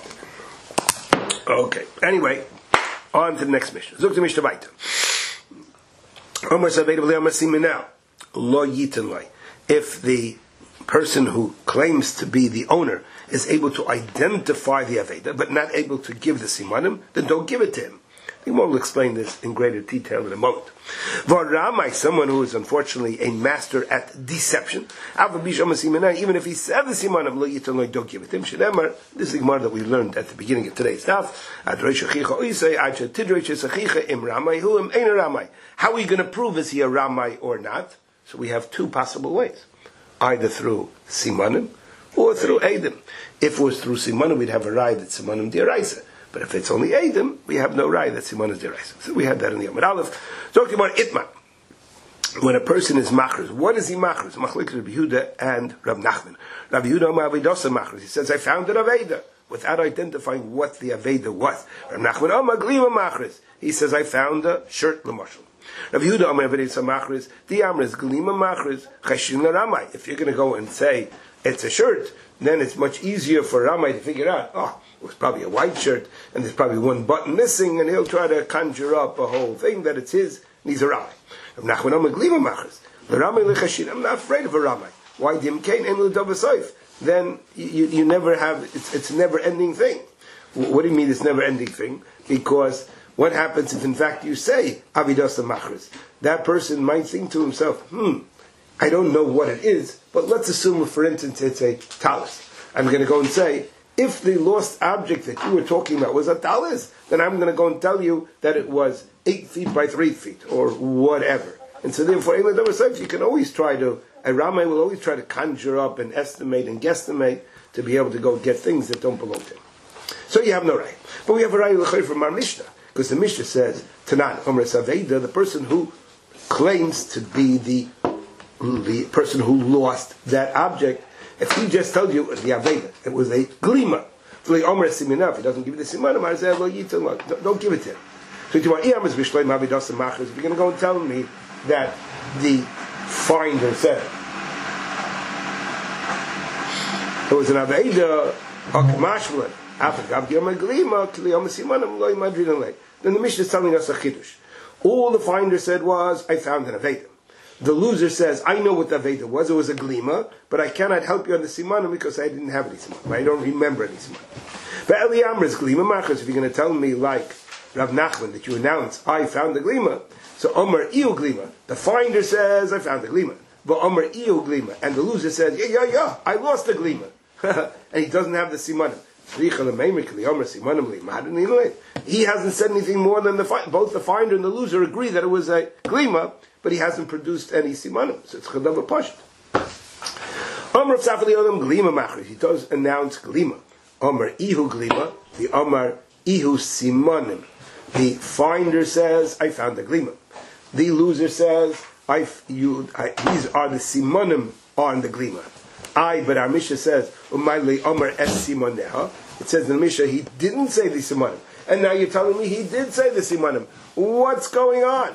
Okay. Anyway, on to the next mission. Zuk to Mishnah Baita. If the person who claims to be the owner is able to identify the Aveda, but not able to give the Simanim, then don't give it to him. I think we'll explain this in greater detail in a moment. Varamai, someone who is unfortunately a master at deception, even if he said the Simanim, don't give it to him. This is the Gemara that we learned at the beginning of today's daf. How are you going to prove is he a Ramai or not? So we have two possible ways. Either through Simanim or through Eidim. If it was through Simanim, we'd have a ride at Simanim D'Oraisa. But if it's only Eidim, we have no ride at Simanim D'Oraisa. So we had that in the Yom Aleph. Talking about Itman. When a person is machris, what is he machris? Machlik Rabbi Yehuda and Rav Nachman. Rabbi Yehuda Ma'avidosa machris. He says, I found an Aveda, without identifying what the Aveda was. Rav Nachman Glima machris. He says, I found a shirt l'mashal. Rabbi Yehuda Amar Avedisa machris. The Amr is Glima machris. Chashin l'Ramai. If you're going to go and say it's a shirt, then it's much easier for Ramai to figure out, it was probably a white shirt, and there's probably one button missing, and he'll try to conjure up a whole thing that it's his, and he's a Ramai. I'm not afraid of a Ramai. Why? Then you never have, it's a never-ending thing. What do you mean it's a never-ending thing? Because what happens if in fact you say, Avidas Machris? That person might think to himself, I don't know what it is, but let's assume, for instance, it's a talis. I'm going to go and say, if the lost object that you were talking about was a talis, then I'm going to go and tell you that it was 8 feet by 3 feet, or whatever. And so therefore, you can always try to, a Ramai will always try to conjure up and estimate and guesstimate to be able to go get things that don't belong to him. So you have no right. But we have a right from our Mishnah, because the Mishnah says, Tanan, Omer Saveda, the person who claims to be the person who lost that object, if he just told you the Aveda, it was a glima. If he doesn't give you the simanim, don't give it to him. So if you're going to go and tell me that the finder said it was an Aveda, then the Mishnah is telling us a chidush. All the finder said was, I found an Aveda. The loser says, I know what the Aveda was. It was a glima, but I cannot help you on the simanim because I didn't have any simanim. I don't remember any simanim. But Eliyamr is glima machas. If you're going to tell me, like Rav Nachman, that you announce, I found the glima, so Omer Iu glima. The finder says, I found the glima. But Omer Iu glima. And the loser says, yeah, I lost the glima. And he doesn't have the simanim. He hasn't said anything more than both the finder and the loser agree that it was a glima, but he hasn't produced any simanim. So it's chadav pashut. Amr Safali Olam Glima Machris. He does announce Glima. Amr Ihu Glima. The Amr Ihu Simonim. The finder says, I found the Glima. The loser says, these are the Simonim on the Glima. But our Mishnah says, Umayli Amr Es Simoneha. It says in the Mishnah, he didn't say the Simonim. And now you're telling me he did say the Simonim. What's going on?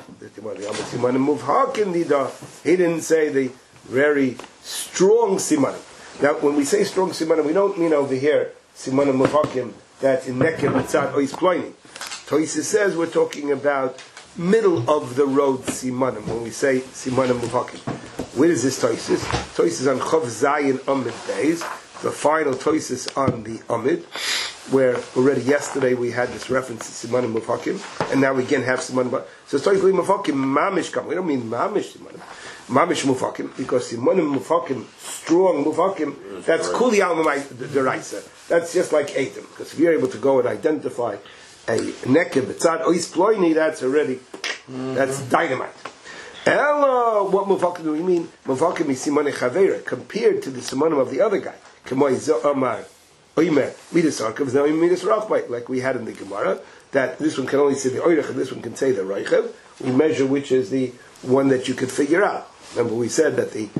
He didn't say the very strong Simonim. Now, when we say strong Simonim, we don't mean over here Simonim Muvhakim, that in Nekev Mitzad Ois Ploini. Tosis says we're talking about middle of the road Simonim, when we say Simonim Muvhakim. Where is this Tosis? Tosis on Chav Zayin Amid Days, the final Tosis on the Amid, where already yesterday we had this reference to Simonim Muvhakim, and now we again have Simonim Muvhakim. So it's Tosis Muvhakim Mamish Kam. We don't mean Mamish Simonim. Mamish Muvhakim, because Simonim Muvhakim, strong Muvhakim, that's Kuli Almamai Deraisa. That's just like Eitim, because if you're able to go and identify a Nekev B'tzad Ois Ploini, that's already, that's dynamite. Ella, what Muvhakim do we mean? Muvhakim is Simonim Chavera, compared to the Simonim of the other guy. K'moi Zo'amar Oimer Midas Arkav, now Midas Rachbait, like we had in the Gemara, that this one can only say the Oirach and this one can say the Reichev. We measure which is the one that you could figure out. Remember we said that the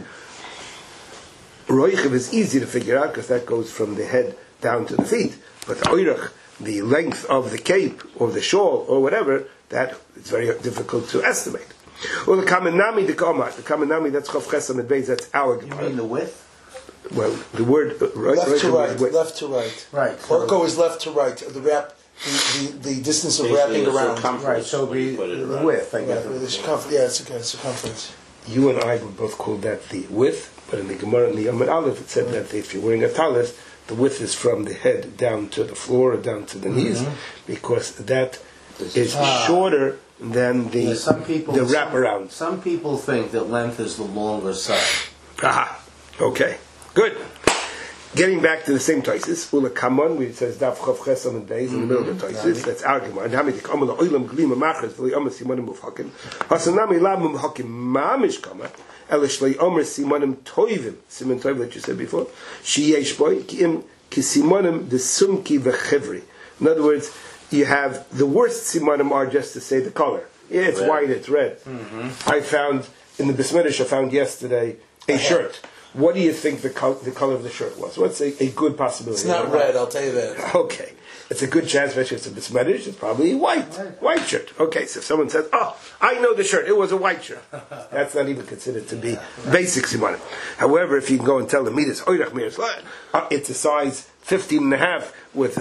Reichev is easy to figure out because that goes from the head down to the feet. But the Oirach, the length of the cape or the shawl or whatever, that it's very difficult to estimate. Well, the Kamenami, the Kamenami, that's Chav Chesam and Beis, that's our Gemara. You mean the width? Well, the word left to right, left to right. Right. Orko is left to right. The wrap, the distance of wrapping around. Right. So the width, I guess. The circumference. Yeah, it's okay. Circumference. You and I would both call that the width, but in the Gemara and the Amud Aleph it said that if you're wearing a talis, the width is from the head down to the floor or down to the knees, because that is shorter than the wraparound. Some people think that length is the longer side. Aha. Okay. Good. Getting back to the same Tosis, Ula Kamon, where it says Daf Chav Chesam and Beis in the middle of the Tosis. That's our Gemara. And Hamidik Amal Oilam Glima Machas V'li Omer Simonim Muvhakim. Hasanami Lam Muvhakim Mamish Kama. Elishli Omer Simonim Toivim. Simon Toiv that you said before. Sheyesh Boy Kiim Kisimonim the Sumki V'Chivri. In other words, you have the worst Simonim are just to say the color. Yeah, it's red. White, it's red. I found in the Bismedish, I found yesterday a shirt. What do you think the color of the shirt was? What's a good possibility? It's not red, I'll tell you that. Okay. It's a good chance, especially if it's a Bismedish, it's probably white shirt. Okay, so if someone says, oh, I know the shirt, it was a white shirt. That's not even considered to be basic simanim. However, if you can go and tell the midas, it's a size 15.5 with a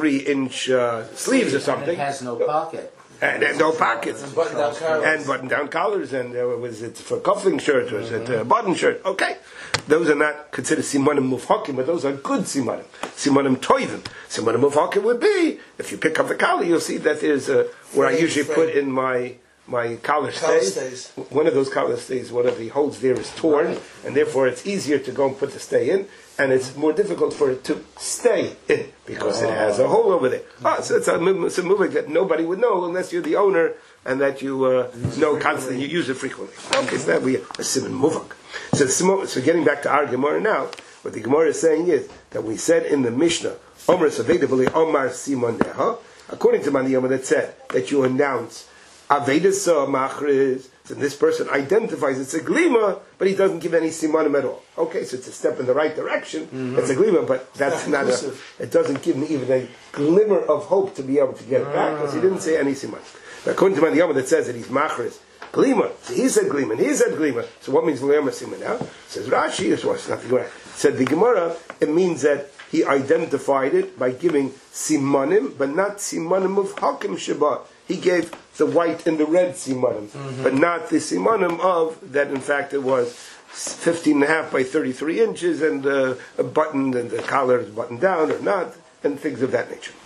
33-inch sleeves or something. And it has no pocket. And no pockets. And button-down collars. And was it for a cuffling shirt? Was it a button shirt? Okay. Those are not considered simanim muvhakim, but those are good simanim. Simanim toivim. Simanim muvhakim would be, if you pick up the collar, you'll see that there's where I usually put in my collar stays. One of those collar stays, one of the holes there is torn, and therefore it's easier to go and put the stay in, and it's more difficult for it to stay in, because it has a hole over there. So it's a movement that nobody would know unless you're the owner, and that you know constantly, you use it frequently. Okay, so that would be a siman muvak. So getting back to our Gemara now, what the Gemara is saying is that we said in the Mishnah, Omer Savedavali Omar Simon Deha, according to Maniyama, that said that you announce Avedasa Machriz, and this person identifies it's a glima, but he doesn't give any simanim at all. Okay, so it's a step in the right direction. It's a glima, but that's not it doesn't give me even a glimmer of hope to be able to get it back, because he didn't say any siman. But according to Maniyama, that says that he's Machriz. Glima. So he said glima, and he said glima. So what means glima siman now? Says Rashi, it's not the Gemara. Said the Gemara, it means that he identified it by giving simanim, but not simanim of hakim sheba. He gave the white and the red simanim, but not the simanim of that. In fact, it was 15.5 by 33 inches, and a button, and the collar is buttoned down or not, and things of that nature.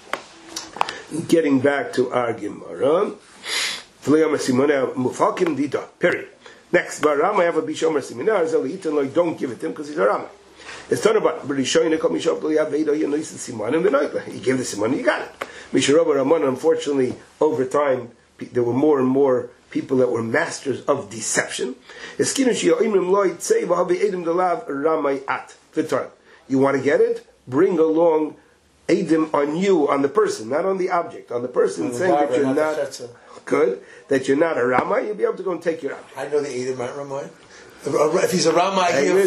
Getting back to our Gemara. Period. Next, Barama have a Bishomer seminar, don't give it to him because he's a Rama. It's done about he gave the Simon, you got it. Misharabah Raman, unfortunately, over time, there were more and more people that were masters of deception. v'tar. You want to get it? Bring along Eidim on you, on the person, not on the object, on the person, saying that you're not good, that you're not a Ramai, you'll be able to go and take your object. I know the Eidim aren't Ramai. If he's a Ramai, he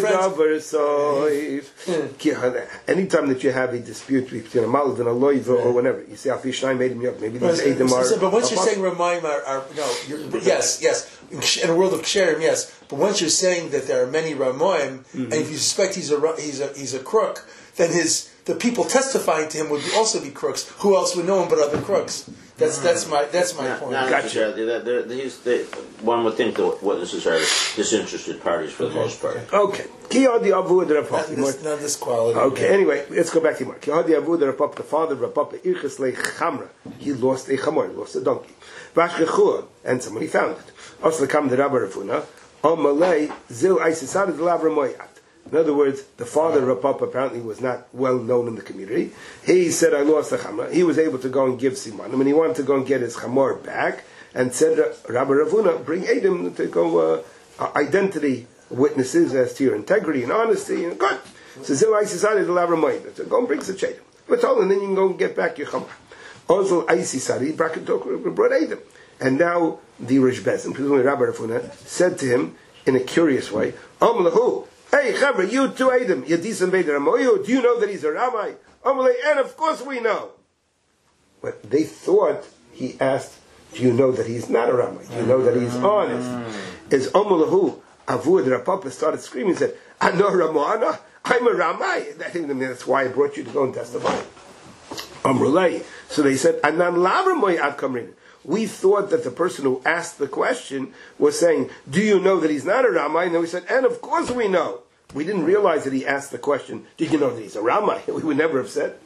friends. Anytime that you have a dispute between a Malav and a Loiva or whatever, you say, Alfi Shnai made him up. Maybe these Eidim are. But once you're saying Ramai are no, yes. In a world of Ksherim, yes. But once you're saying that there are many Ramoim, and if you suspect he's a crook, then the people testifying to him would also be crooks. Who else would know him but other crooks? That's my point. Gotcha. One would think that witnesses are disinterested parties for the most part. Okay. Not this quality. Okay, anyway, let's go back to Mark. The father of Rapapa, Irches Le Chamra, he lost a chamor, he lost a donkey. Vashkechua, and somebody found it. Also, come the Rabbi Rafuna, Malay Zil Isisad the Lavra Moyat. In other words, the father of Rapapa apparently was not well known in the community. He said, I lost the chamra. He was able to go and give Simanim, and he wanted to go and get his chamor back, and said, Rabbi Ravuna, bring Eidim to go identity witnesses as to your integrity and honesty, and good. So Zil Isisad the Lavra Moyat. So go and bring such Eidim. But told him, then you can go and get back your chamor. Ozil Isisad, brought Eidim. And now the Rish Bezin, presumably Rabbi Rafuna, said to him in a curious way, Amlahu, hey, Chavra, you too, Eidim, Yadisam Beder Amoyu, do you know that he's a Ramai? And of course we know. But they thought he asked, do you know that he's not a Ramai? Do you know that he's honest? Is Amalahu, Avud Rapapa started screaming and said, Ano Ramana, I'm a Ramai. I think that's why I brought you to go and testify. Amrulay. So they said, Anan Lavramoy Ad Kamrin. We thought that the person who asked the question was saying, do you know that he's not a Ramai? And then we said, and of course we know. We didn't realize that he asked the question, did you know that he's a Ramai? We would never have said.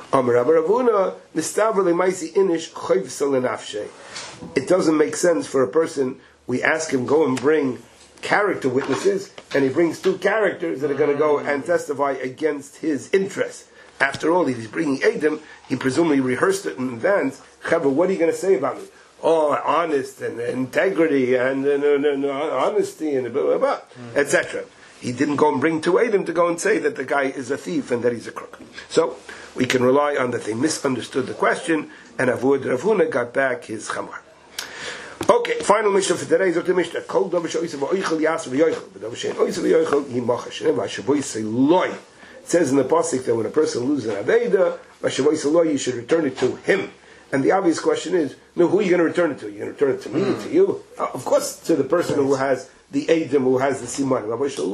It doesn't make sense for a person, we ask him, go and bring character witnesses, and he brings two characters that are going to go and testify against his interests. After all, if he's bringing Eidim, he presumably rehearsed it in advance. Chavra, what are you going to say about me? Oh, honest and integrity and honesty and blah, blah, blah, etc. He didn't go and bring two Eidim to go and say that the guy is a thief and that he's a crook. So, we can rely on that they misunderstood the question, and Avud Ravuna got back his chamar. Okay, final mission for today is the Mishnah. Kol davar she'oisav v'oichel yasv v'yoichel. V'davar she'en oisav v'yoichel yimachash. And v'ashavoi say loy. It says in the pasuk that when a person loses an aveda, v'ashavoi say loy, you should return it to him. And the obvious question is, no, who are you going to return it to? You're going to return it to me, to you? Of course, to the person who has the Eidim, who has the Siman.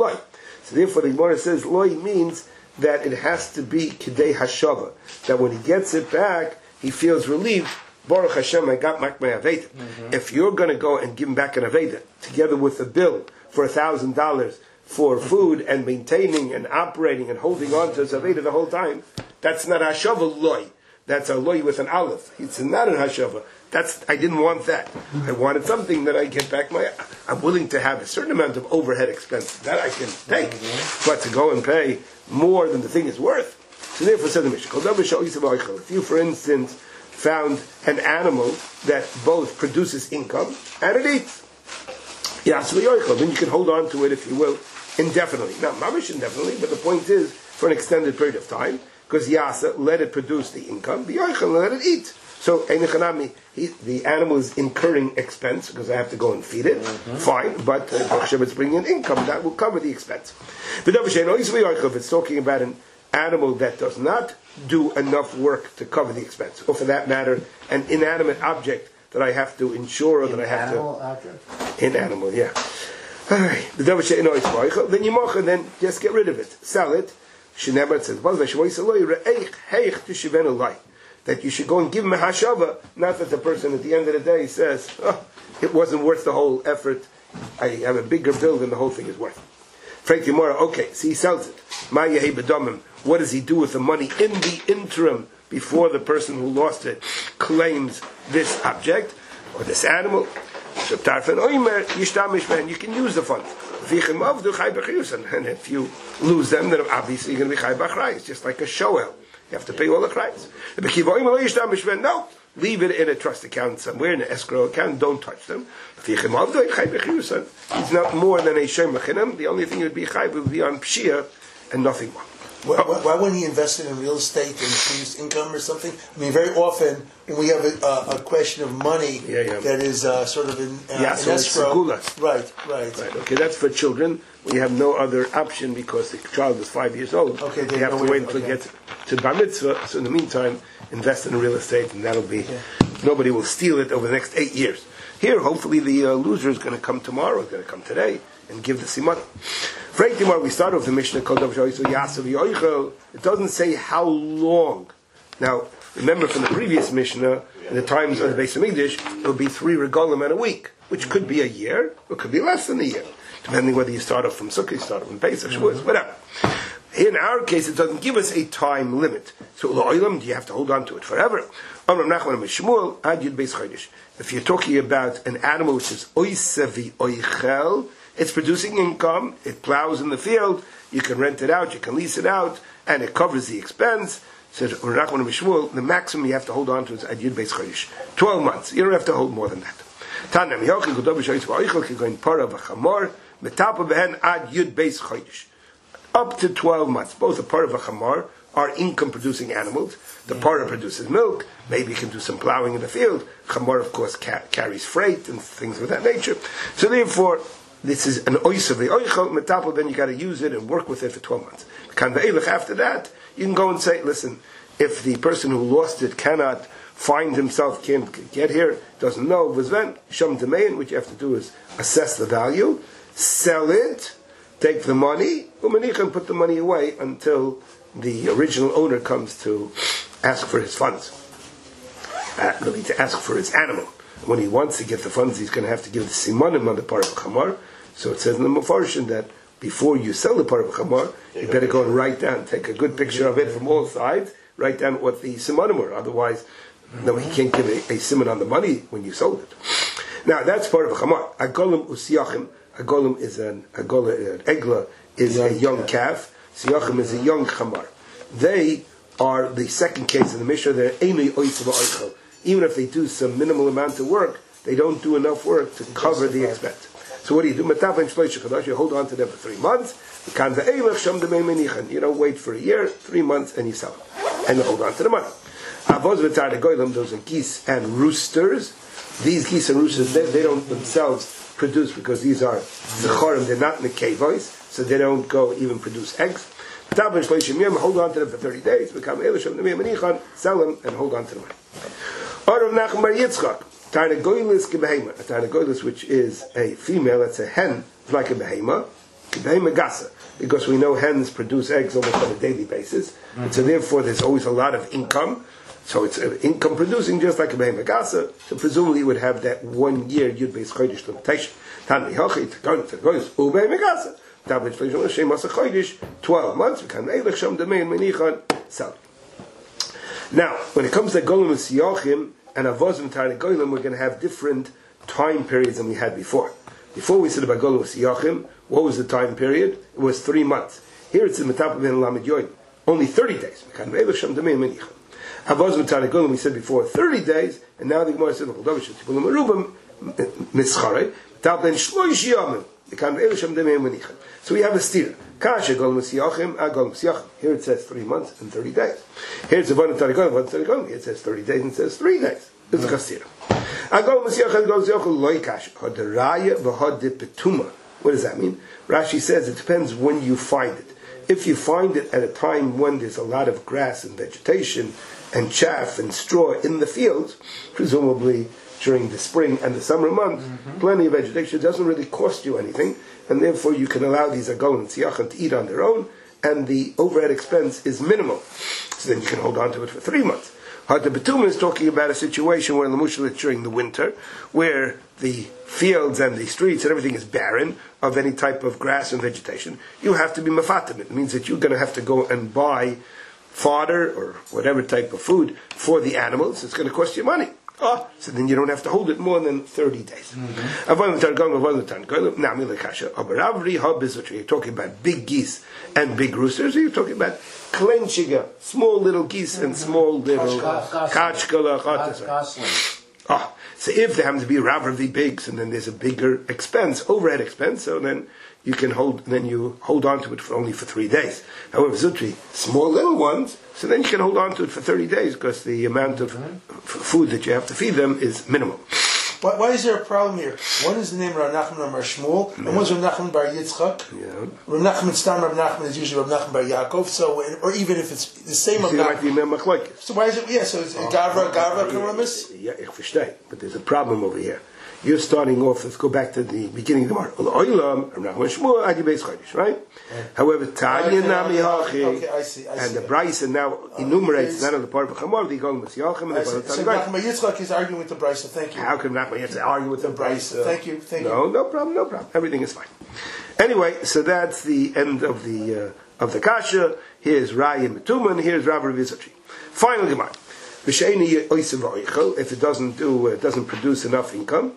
So therefore, the Gemara says, loy means that it has to be Kidei Hashava. That when he gets it back, he feels relieved. Baruch Hashem, I got back my Aveda. If you're going to go and give him back an Aveda, together with a bill for $1,000 for food and maintaining and operating and holding on to his Aveda the whole time, that's not Hashava loy. That's a loy with an aleph. It's not a Hashava. I didn't want that. I wanted something that I get back I'm willing to have a certain amount of overhead expense. That I can take. But to go and pay more than the thing is worth. So therefore said the Mishnah, if you, for instance, found an animal that both produces income and it eats, then you can hold on to it, if you will, indefinitely. Not mamish indefinitely, but the point is, for an extended period of time, because Yasa, let it produce the income, let it eat. So, the animal is incurring expense because I have to go and feed it. Fine, but it's bringing in income, that will cover the expense. But if it's talking about an animal that does not do enough work to cover the expense, or for that matter, an inanimate object that I have to insure, or that I have to... Inanimal, yeah. Alright, then you mocha, then just get rid of it. Sell it. Shnemer says, that you should go and give him a hashava, not that the person at the end of the day says, it wasn't worth the whole effort, I have a bigger bill than the whole thing is worth. Frank Yomora, okay, so he sells it. What does he do with the money in the interim before the person who lost it claims this object or this animal? You can use the funds. And if you lose them, then obviously you're going to be chai b'achrai. It's just like a shoel. You have to pay all the chrais. No, leave it in a trust account somewhere, in an escrow account. Don't touch them. He's not more than a shem machinam. The only thing would be chai would be on pshia and nothing more. Why wouldn't he invest it in real estate and produce income or something? I mean, very often when we have a question of money that is sort of in so escrow. It's right. Okay, that's for children. We have no other option because the child is 5 years old. Okay, they have to wait until it gets to bar mitzvah. So in the meantime, invest in real estate, and that'll be nobody will steal it over the next 8 years. Here, hopefully, the loser is going to come tomorrow. Is going to come today and give the simon. We start off the Mishnah called it doesn't say how long. Now, remember from the previous Mishnah, in the times of the Beis Hamikdash, it would be 3 regalim and a week, which could be a year, or could be less than a year, depending whether you start off from Sukkot, you start off from Pesach, Shavuos, whatever. In our case, it doesn't give us a time limit. So, do you have to hold on to it forever? If you're talking about an animal which is oisevi oichel, it's producing income, it plows in the field, you can rent it out, you can lease it out, and it covers the expense. Says the maximum you have to hold on to is ad yud beis chodesh, 12 months. You don't have to hold more than that. Up to 12 months. Both a part of a chamor are income producing animals. The parah produces milk, maybe you can do some plowing in the field. Chamor, of course, carries freight and things of that nature. So therefore, this is an oisav oichel metapel. Then you got to use it and work with it for 12 months. After that, you can go and say, listen, if the person who lost it cannot find himself, can't get here, doesn't know, what you have to do is assess the value, sell it, take the money, and put the money away until the original owner comes to ask for his funds, really to ask for his animal. When he wants to get the funds, he's going to have to give the simanim on the part of a chamar. So it says in the Mefarshim that before you sell the part of a chamar, you better go and write down, take a good picture of it from all sides, write down what the simanim were. Otherwise, no, he can't give a siman on the money when you sold it. Now that's part of a chamar. A golem usiyachim. A golem is an egla is a young calf. Siyachim is a young chamar. They are the second case in the Mishnah. They're einoi oitzav oichel. Even if they do some minimal amount of work, they don't do enough work to cover the expense. So what do? You hold on to them for 3 months. You don't wait for a year, 3 months, and you sell them. And you hold on to the money. Those are geese and roosters. These geese and roosters, they don't themselves produce because these are zechorim, they're not nekevos, so they don't go even produce eggs. Hold on to them for 30 days, sell them, and hold on to the money. A tarnagoylis, which is a female, that's a hen, it's like a behema gasa, because we know hens produce eggs almost on a daily basis, and so therefore there's always a lot of income. So it's income producing just like a behema gasa. So presumably you would have that 1 year yud beis chodesh limitation. 12 months. Now, when it comes to golem siyachim and avozim tarnagoyim, we're going to have different time periods than we had before. Before we said about golem siyachim, what was the time period? It was 3 months. Here it's in Metapel ben Lamed Yoin, only 30 days. Avozim tarnagoyim, we said before 30 days, and now the Gemara says so we have a steer. Here it says 3 months and 30 days. Here it's a it says 30 days and it says 3 days. It's a kasira. What does that mean? Rashi says it depends when you find it. If you find it at a time when there's a lot of grass and vegetation and chaff and straw in the fields, presumably during the spring and the summer months, plenty of vegetation, doesn't really cost you anything, and therefore you can allow these agolim and tziyachim to eat on their own, and the overhead expense is minimal. So then you can hold on to it for 3 months. The Betuma is talking about a situation where Lamushal during the winter, where the fields and the streets and everything is barren of any type of grass and vegetation. You have to be mafatim. It means that you're going to have to go and buy fodder or whatever type of food for the animals. It's going to cost you money. So then you don't have to hold it more than 30 days. Now, you're talking about big geese and big roosters, or you're talking about klenchiga, small little geese and small little kachkala. So if there happens to be a Rav of the bigs, and then there's a bigger expense, overhead expense, so then you hold on to it only for 3 days. However, Zutri, small little ones, so then you can hold on to it for 30 days because the amount of food that you have to feed them is minimal. Why is there a problem here? One is the name Rav Nachman Amar Shmuel, and one's Rav Nachman Bar Yitzchak. Yeah. Rav Nachman Stam Rav Nachman is usually Rav Nachman Bar Yaakov. So, or even if it's the same Rav Nachman. So why is it? Yeah. So it's Gavra Karamis. Yeah, ich verstehe. But there's a problem over here. You're starting off. Let's go back to the beginning of the Gemara. Right? However, Tanya Nami Hachi, and the Brisa now enumerates none of the part of Chamor. The Golem was Yachim, and the so Nachman Yitzchak is arguing with the Brisa. Thank you. How can Nachman Yitzchak argue with the Brisa? Thank you. No problem. Everything is fine. Anyway, so that's the end of the Kasha. Here's Raya Metuman. Here's Rav Rizotri. Final Gemara. If it doesn't produce enough income,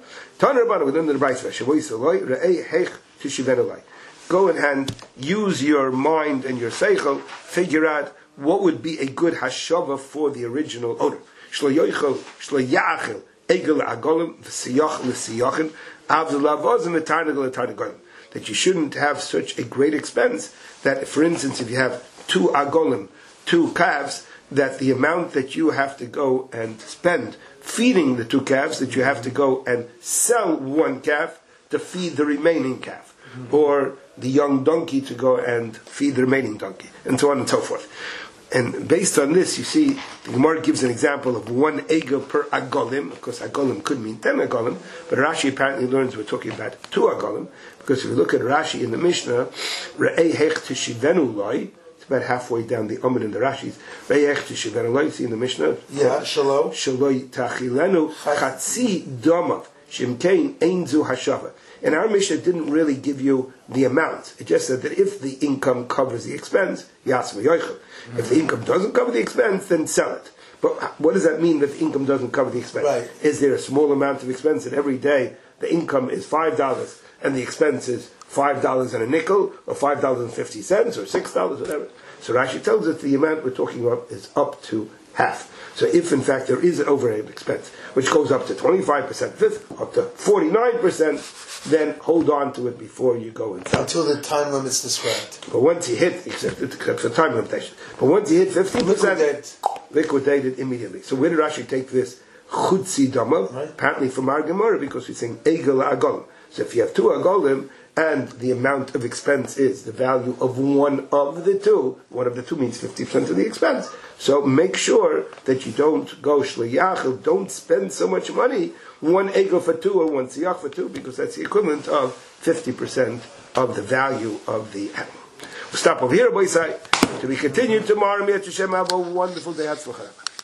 go and use your mind and your seichel, figure out what would be a good hashava for the original owner. That you shouldn't have such a great expense that, for instance, if you have 2 agolim, 2 calves, that the amount that you have to go and spend feeding the 2 calves, that you have to go and sell 1 calf to feed the remaining calf, or the young donkey to go and feed the remaining donkey, and so on and so forth. And based on this, you see, the Gemara gives an example of 1 egel per agolim. Of course, agolim could mean 10 agolim, but Rashi apparently learns we're talking about 2 agolim, because if you look at Rashi in the Mishnah, re'ei hech tishivenu loi, it's about halfway down the Amud in the Rashis. See in the Mishnah? Yeah, Shalom. Shaloi tachilenu chatzi domav shimkein einzu hashava. And our Mishnah didn't really give you the amount. It just said that if the income covers the expense, yasma yoichel. If the income doesn't cover the expense, then sell it. But what does that mean that the income doesn't cover the expense? Right. Is there a small amount of expense that every day the income is $5 and the expense is $5 and a nickel, or $5.50, or $6, whatever? So Rashi tells us the amount we're talking about is up to half. So if in fact there is an overhead expense, which goes up to 25%, up to 49%, then hold on to it before you go and sell. Until the time limit's described. But once you hit, except for time limitation, but once you hit 50%, liquidate it immediately. So where did Rashi take this chutzi dama? Right. Apparently from our Gemara, because we're saying egel agolim. So if you have 2 agolim, and the amount of expense is the value of one of the two means 50% of the expense. So make sure that you don't go shliyach, don't spend so much money, 1 egel for 2 or 1 siyach for 2, because that's the equivalent of 50% of the value of the animal. We'll stop over here, boy. To be continued tomorrow. May Hashem have a wonderful day.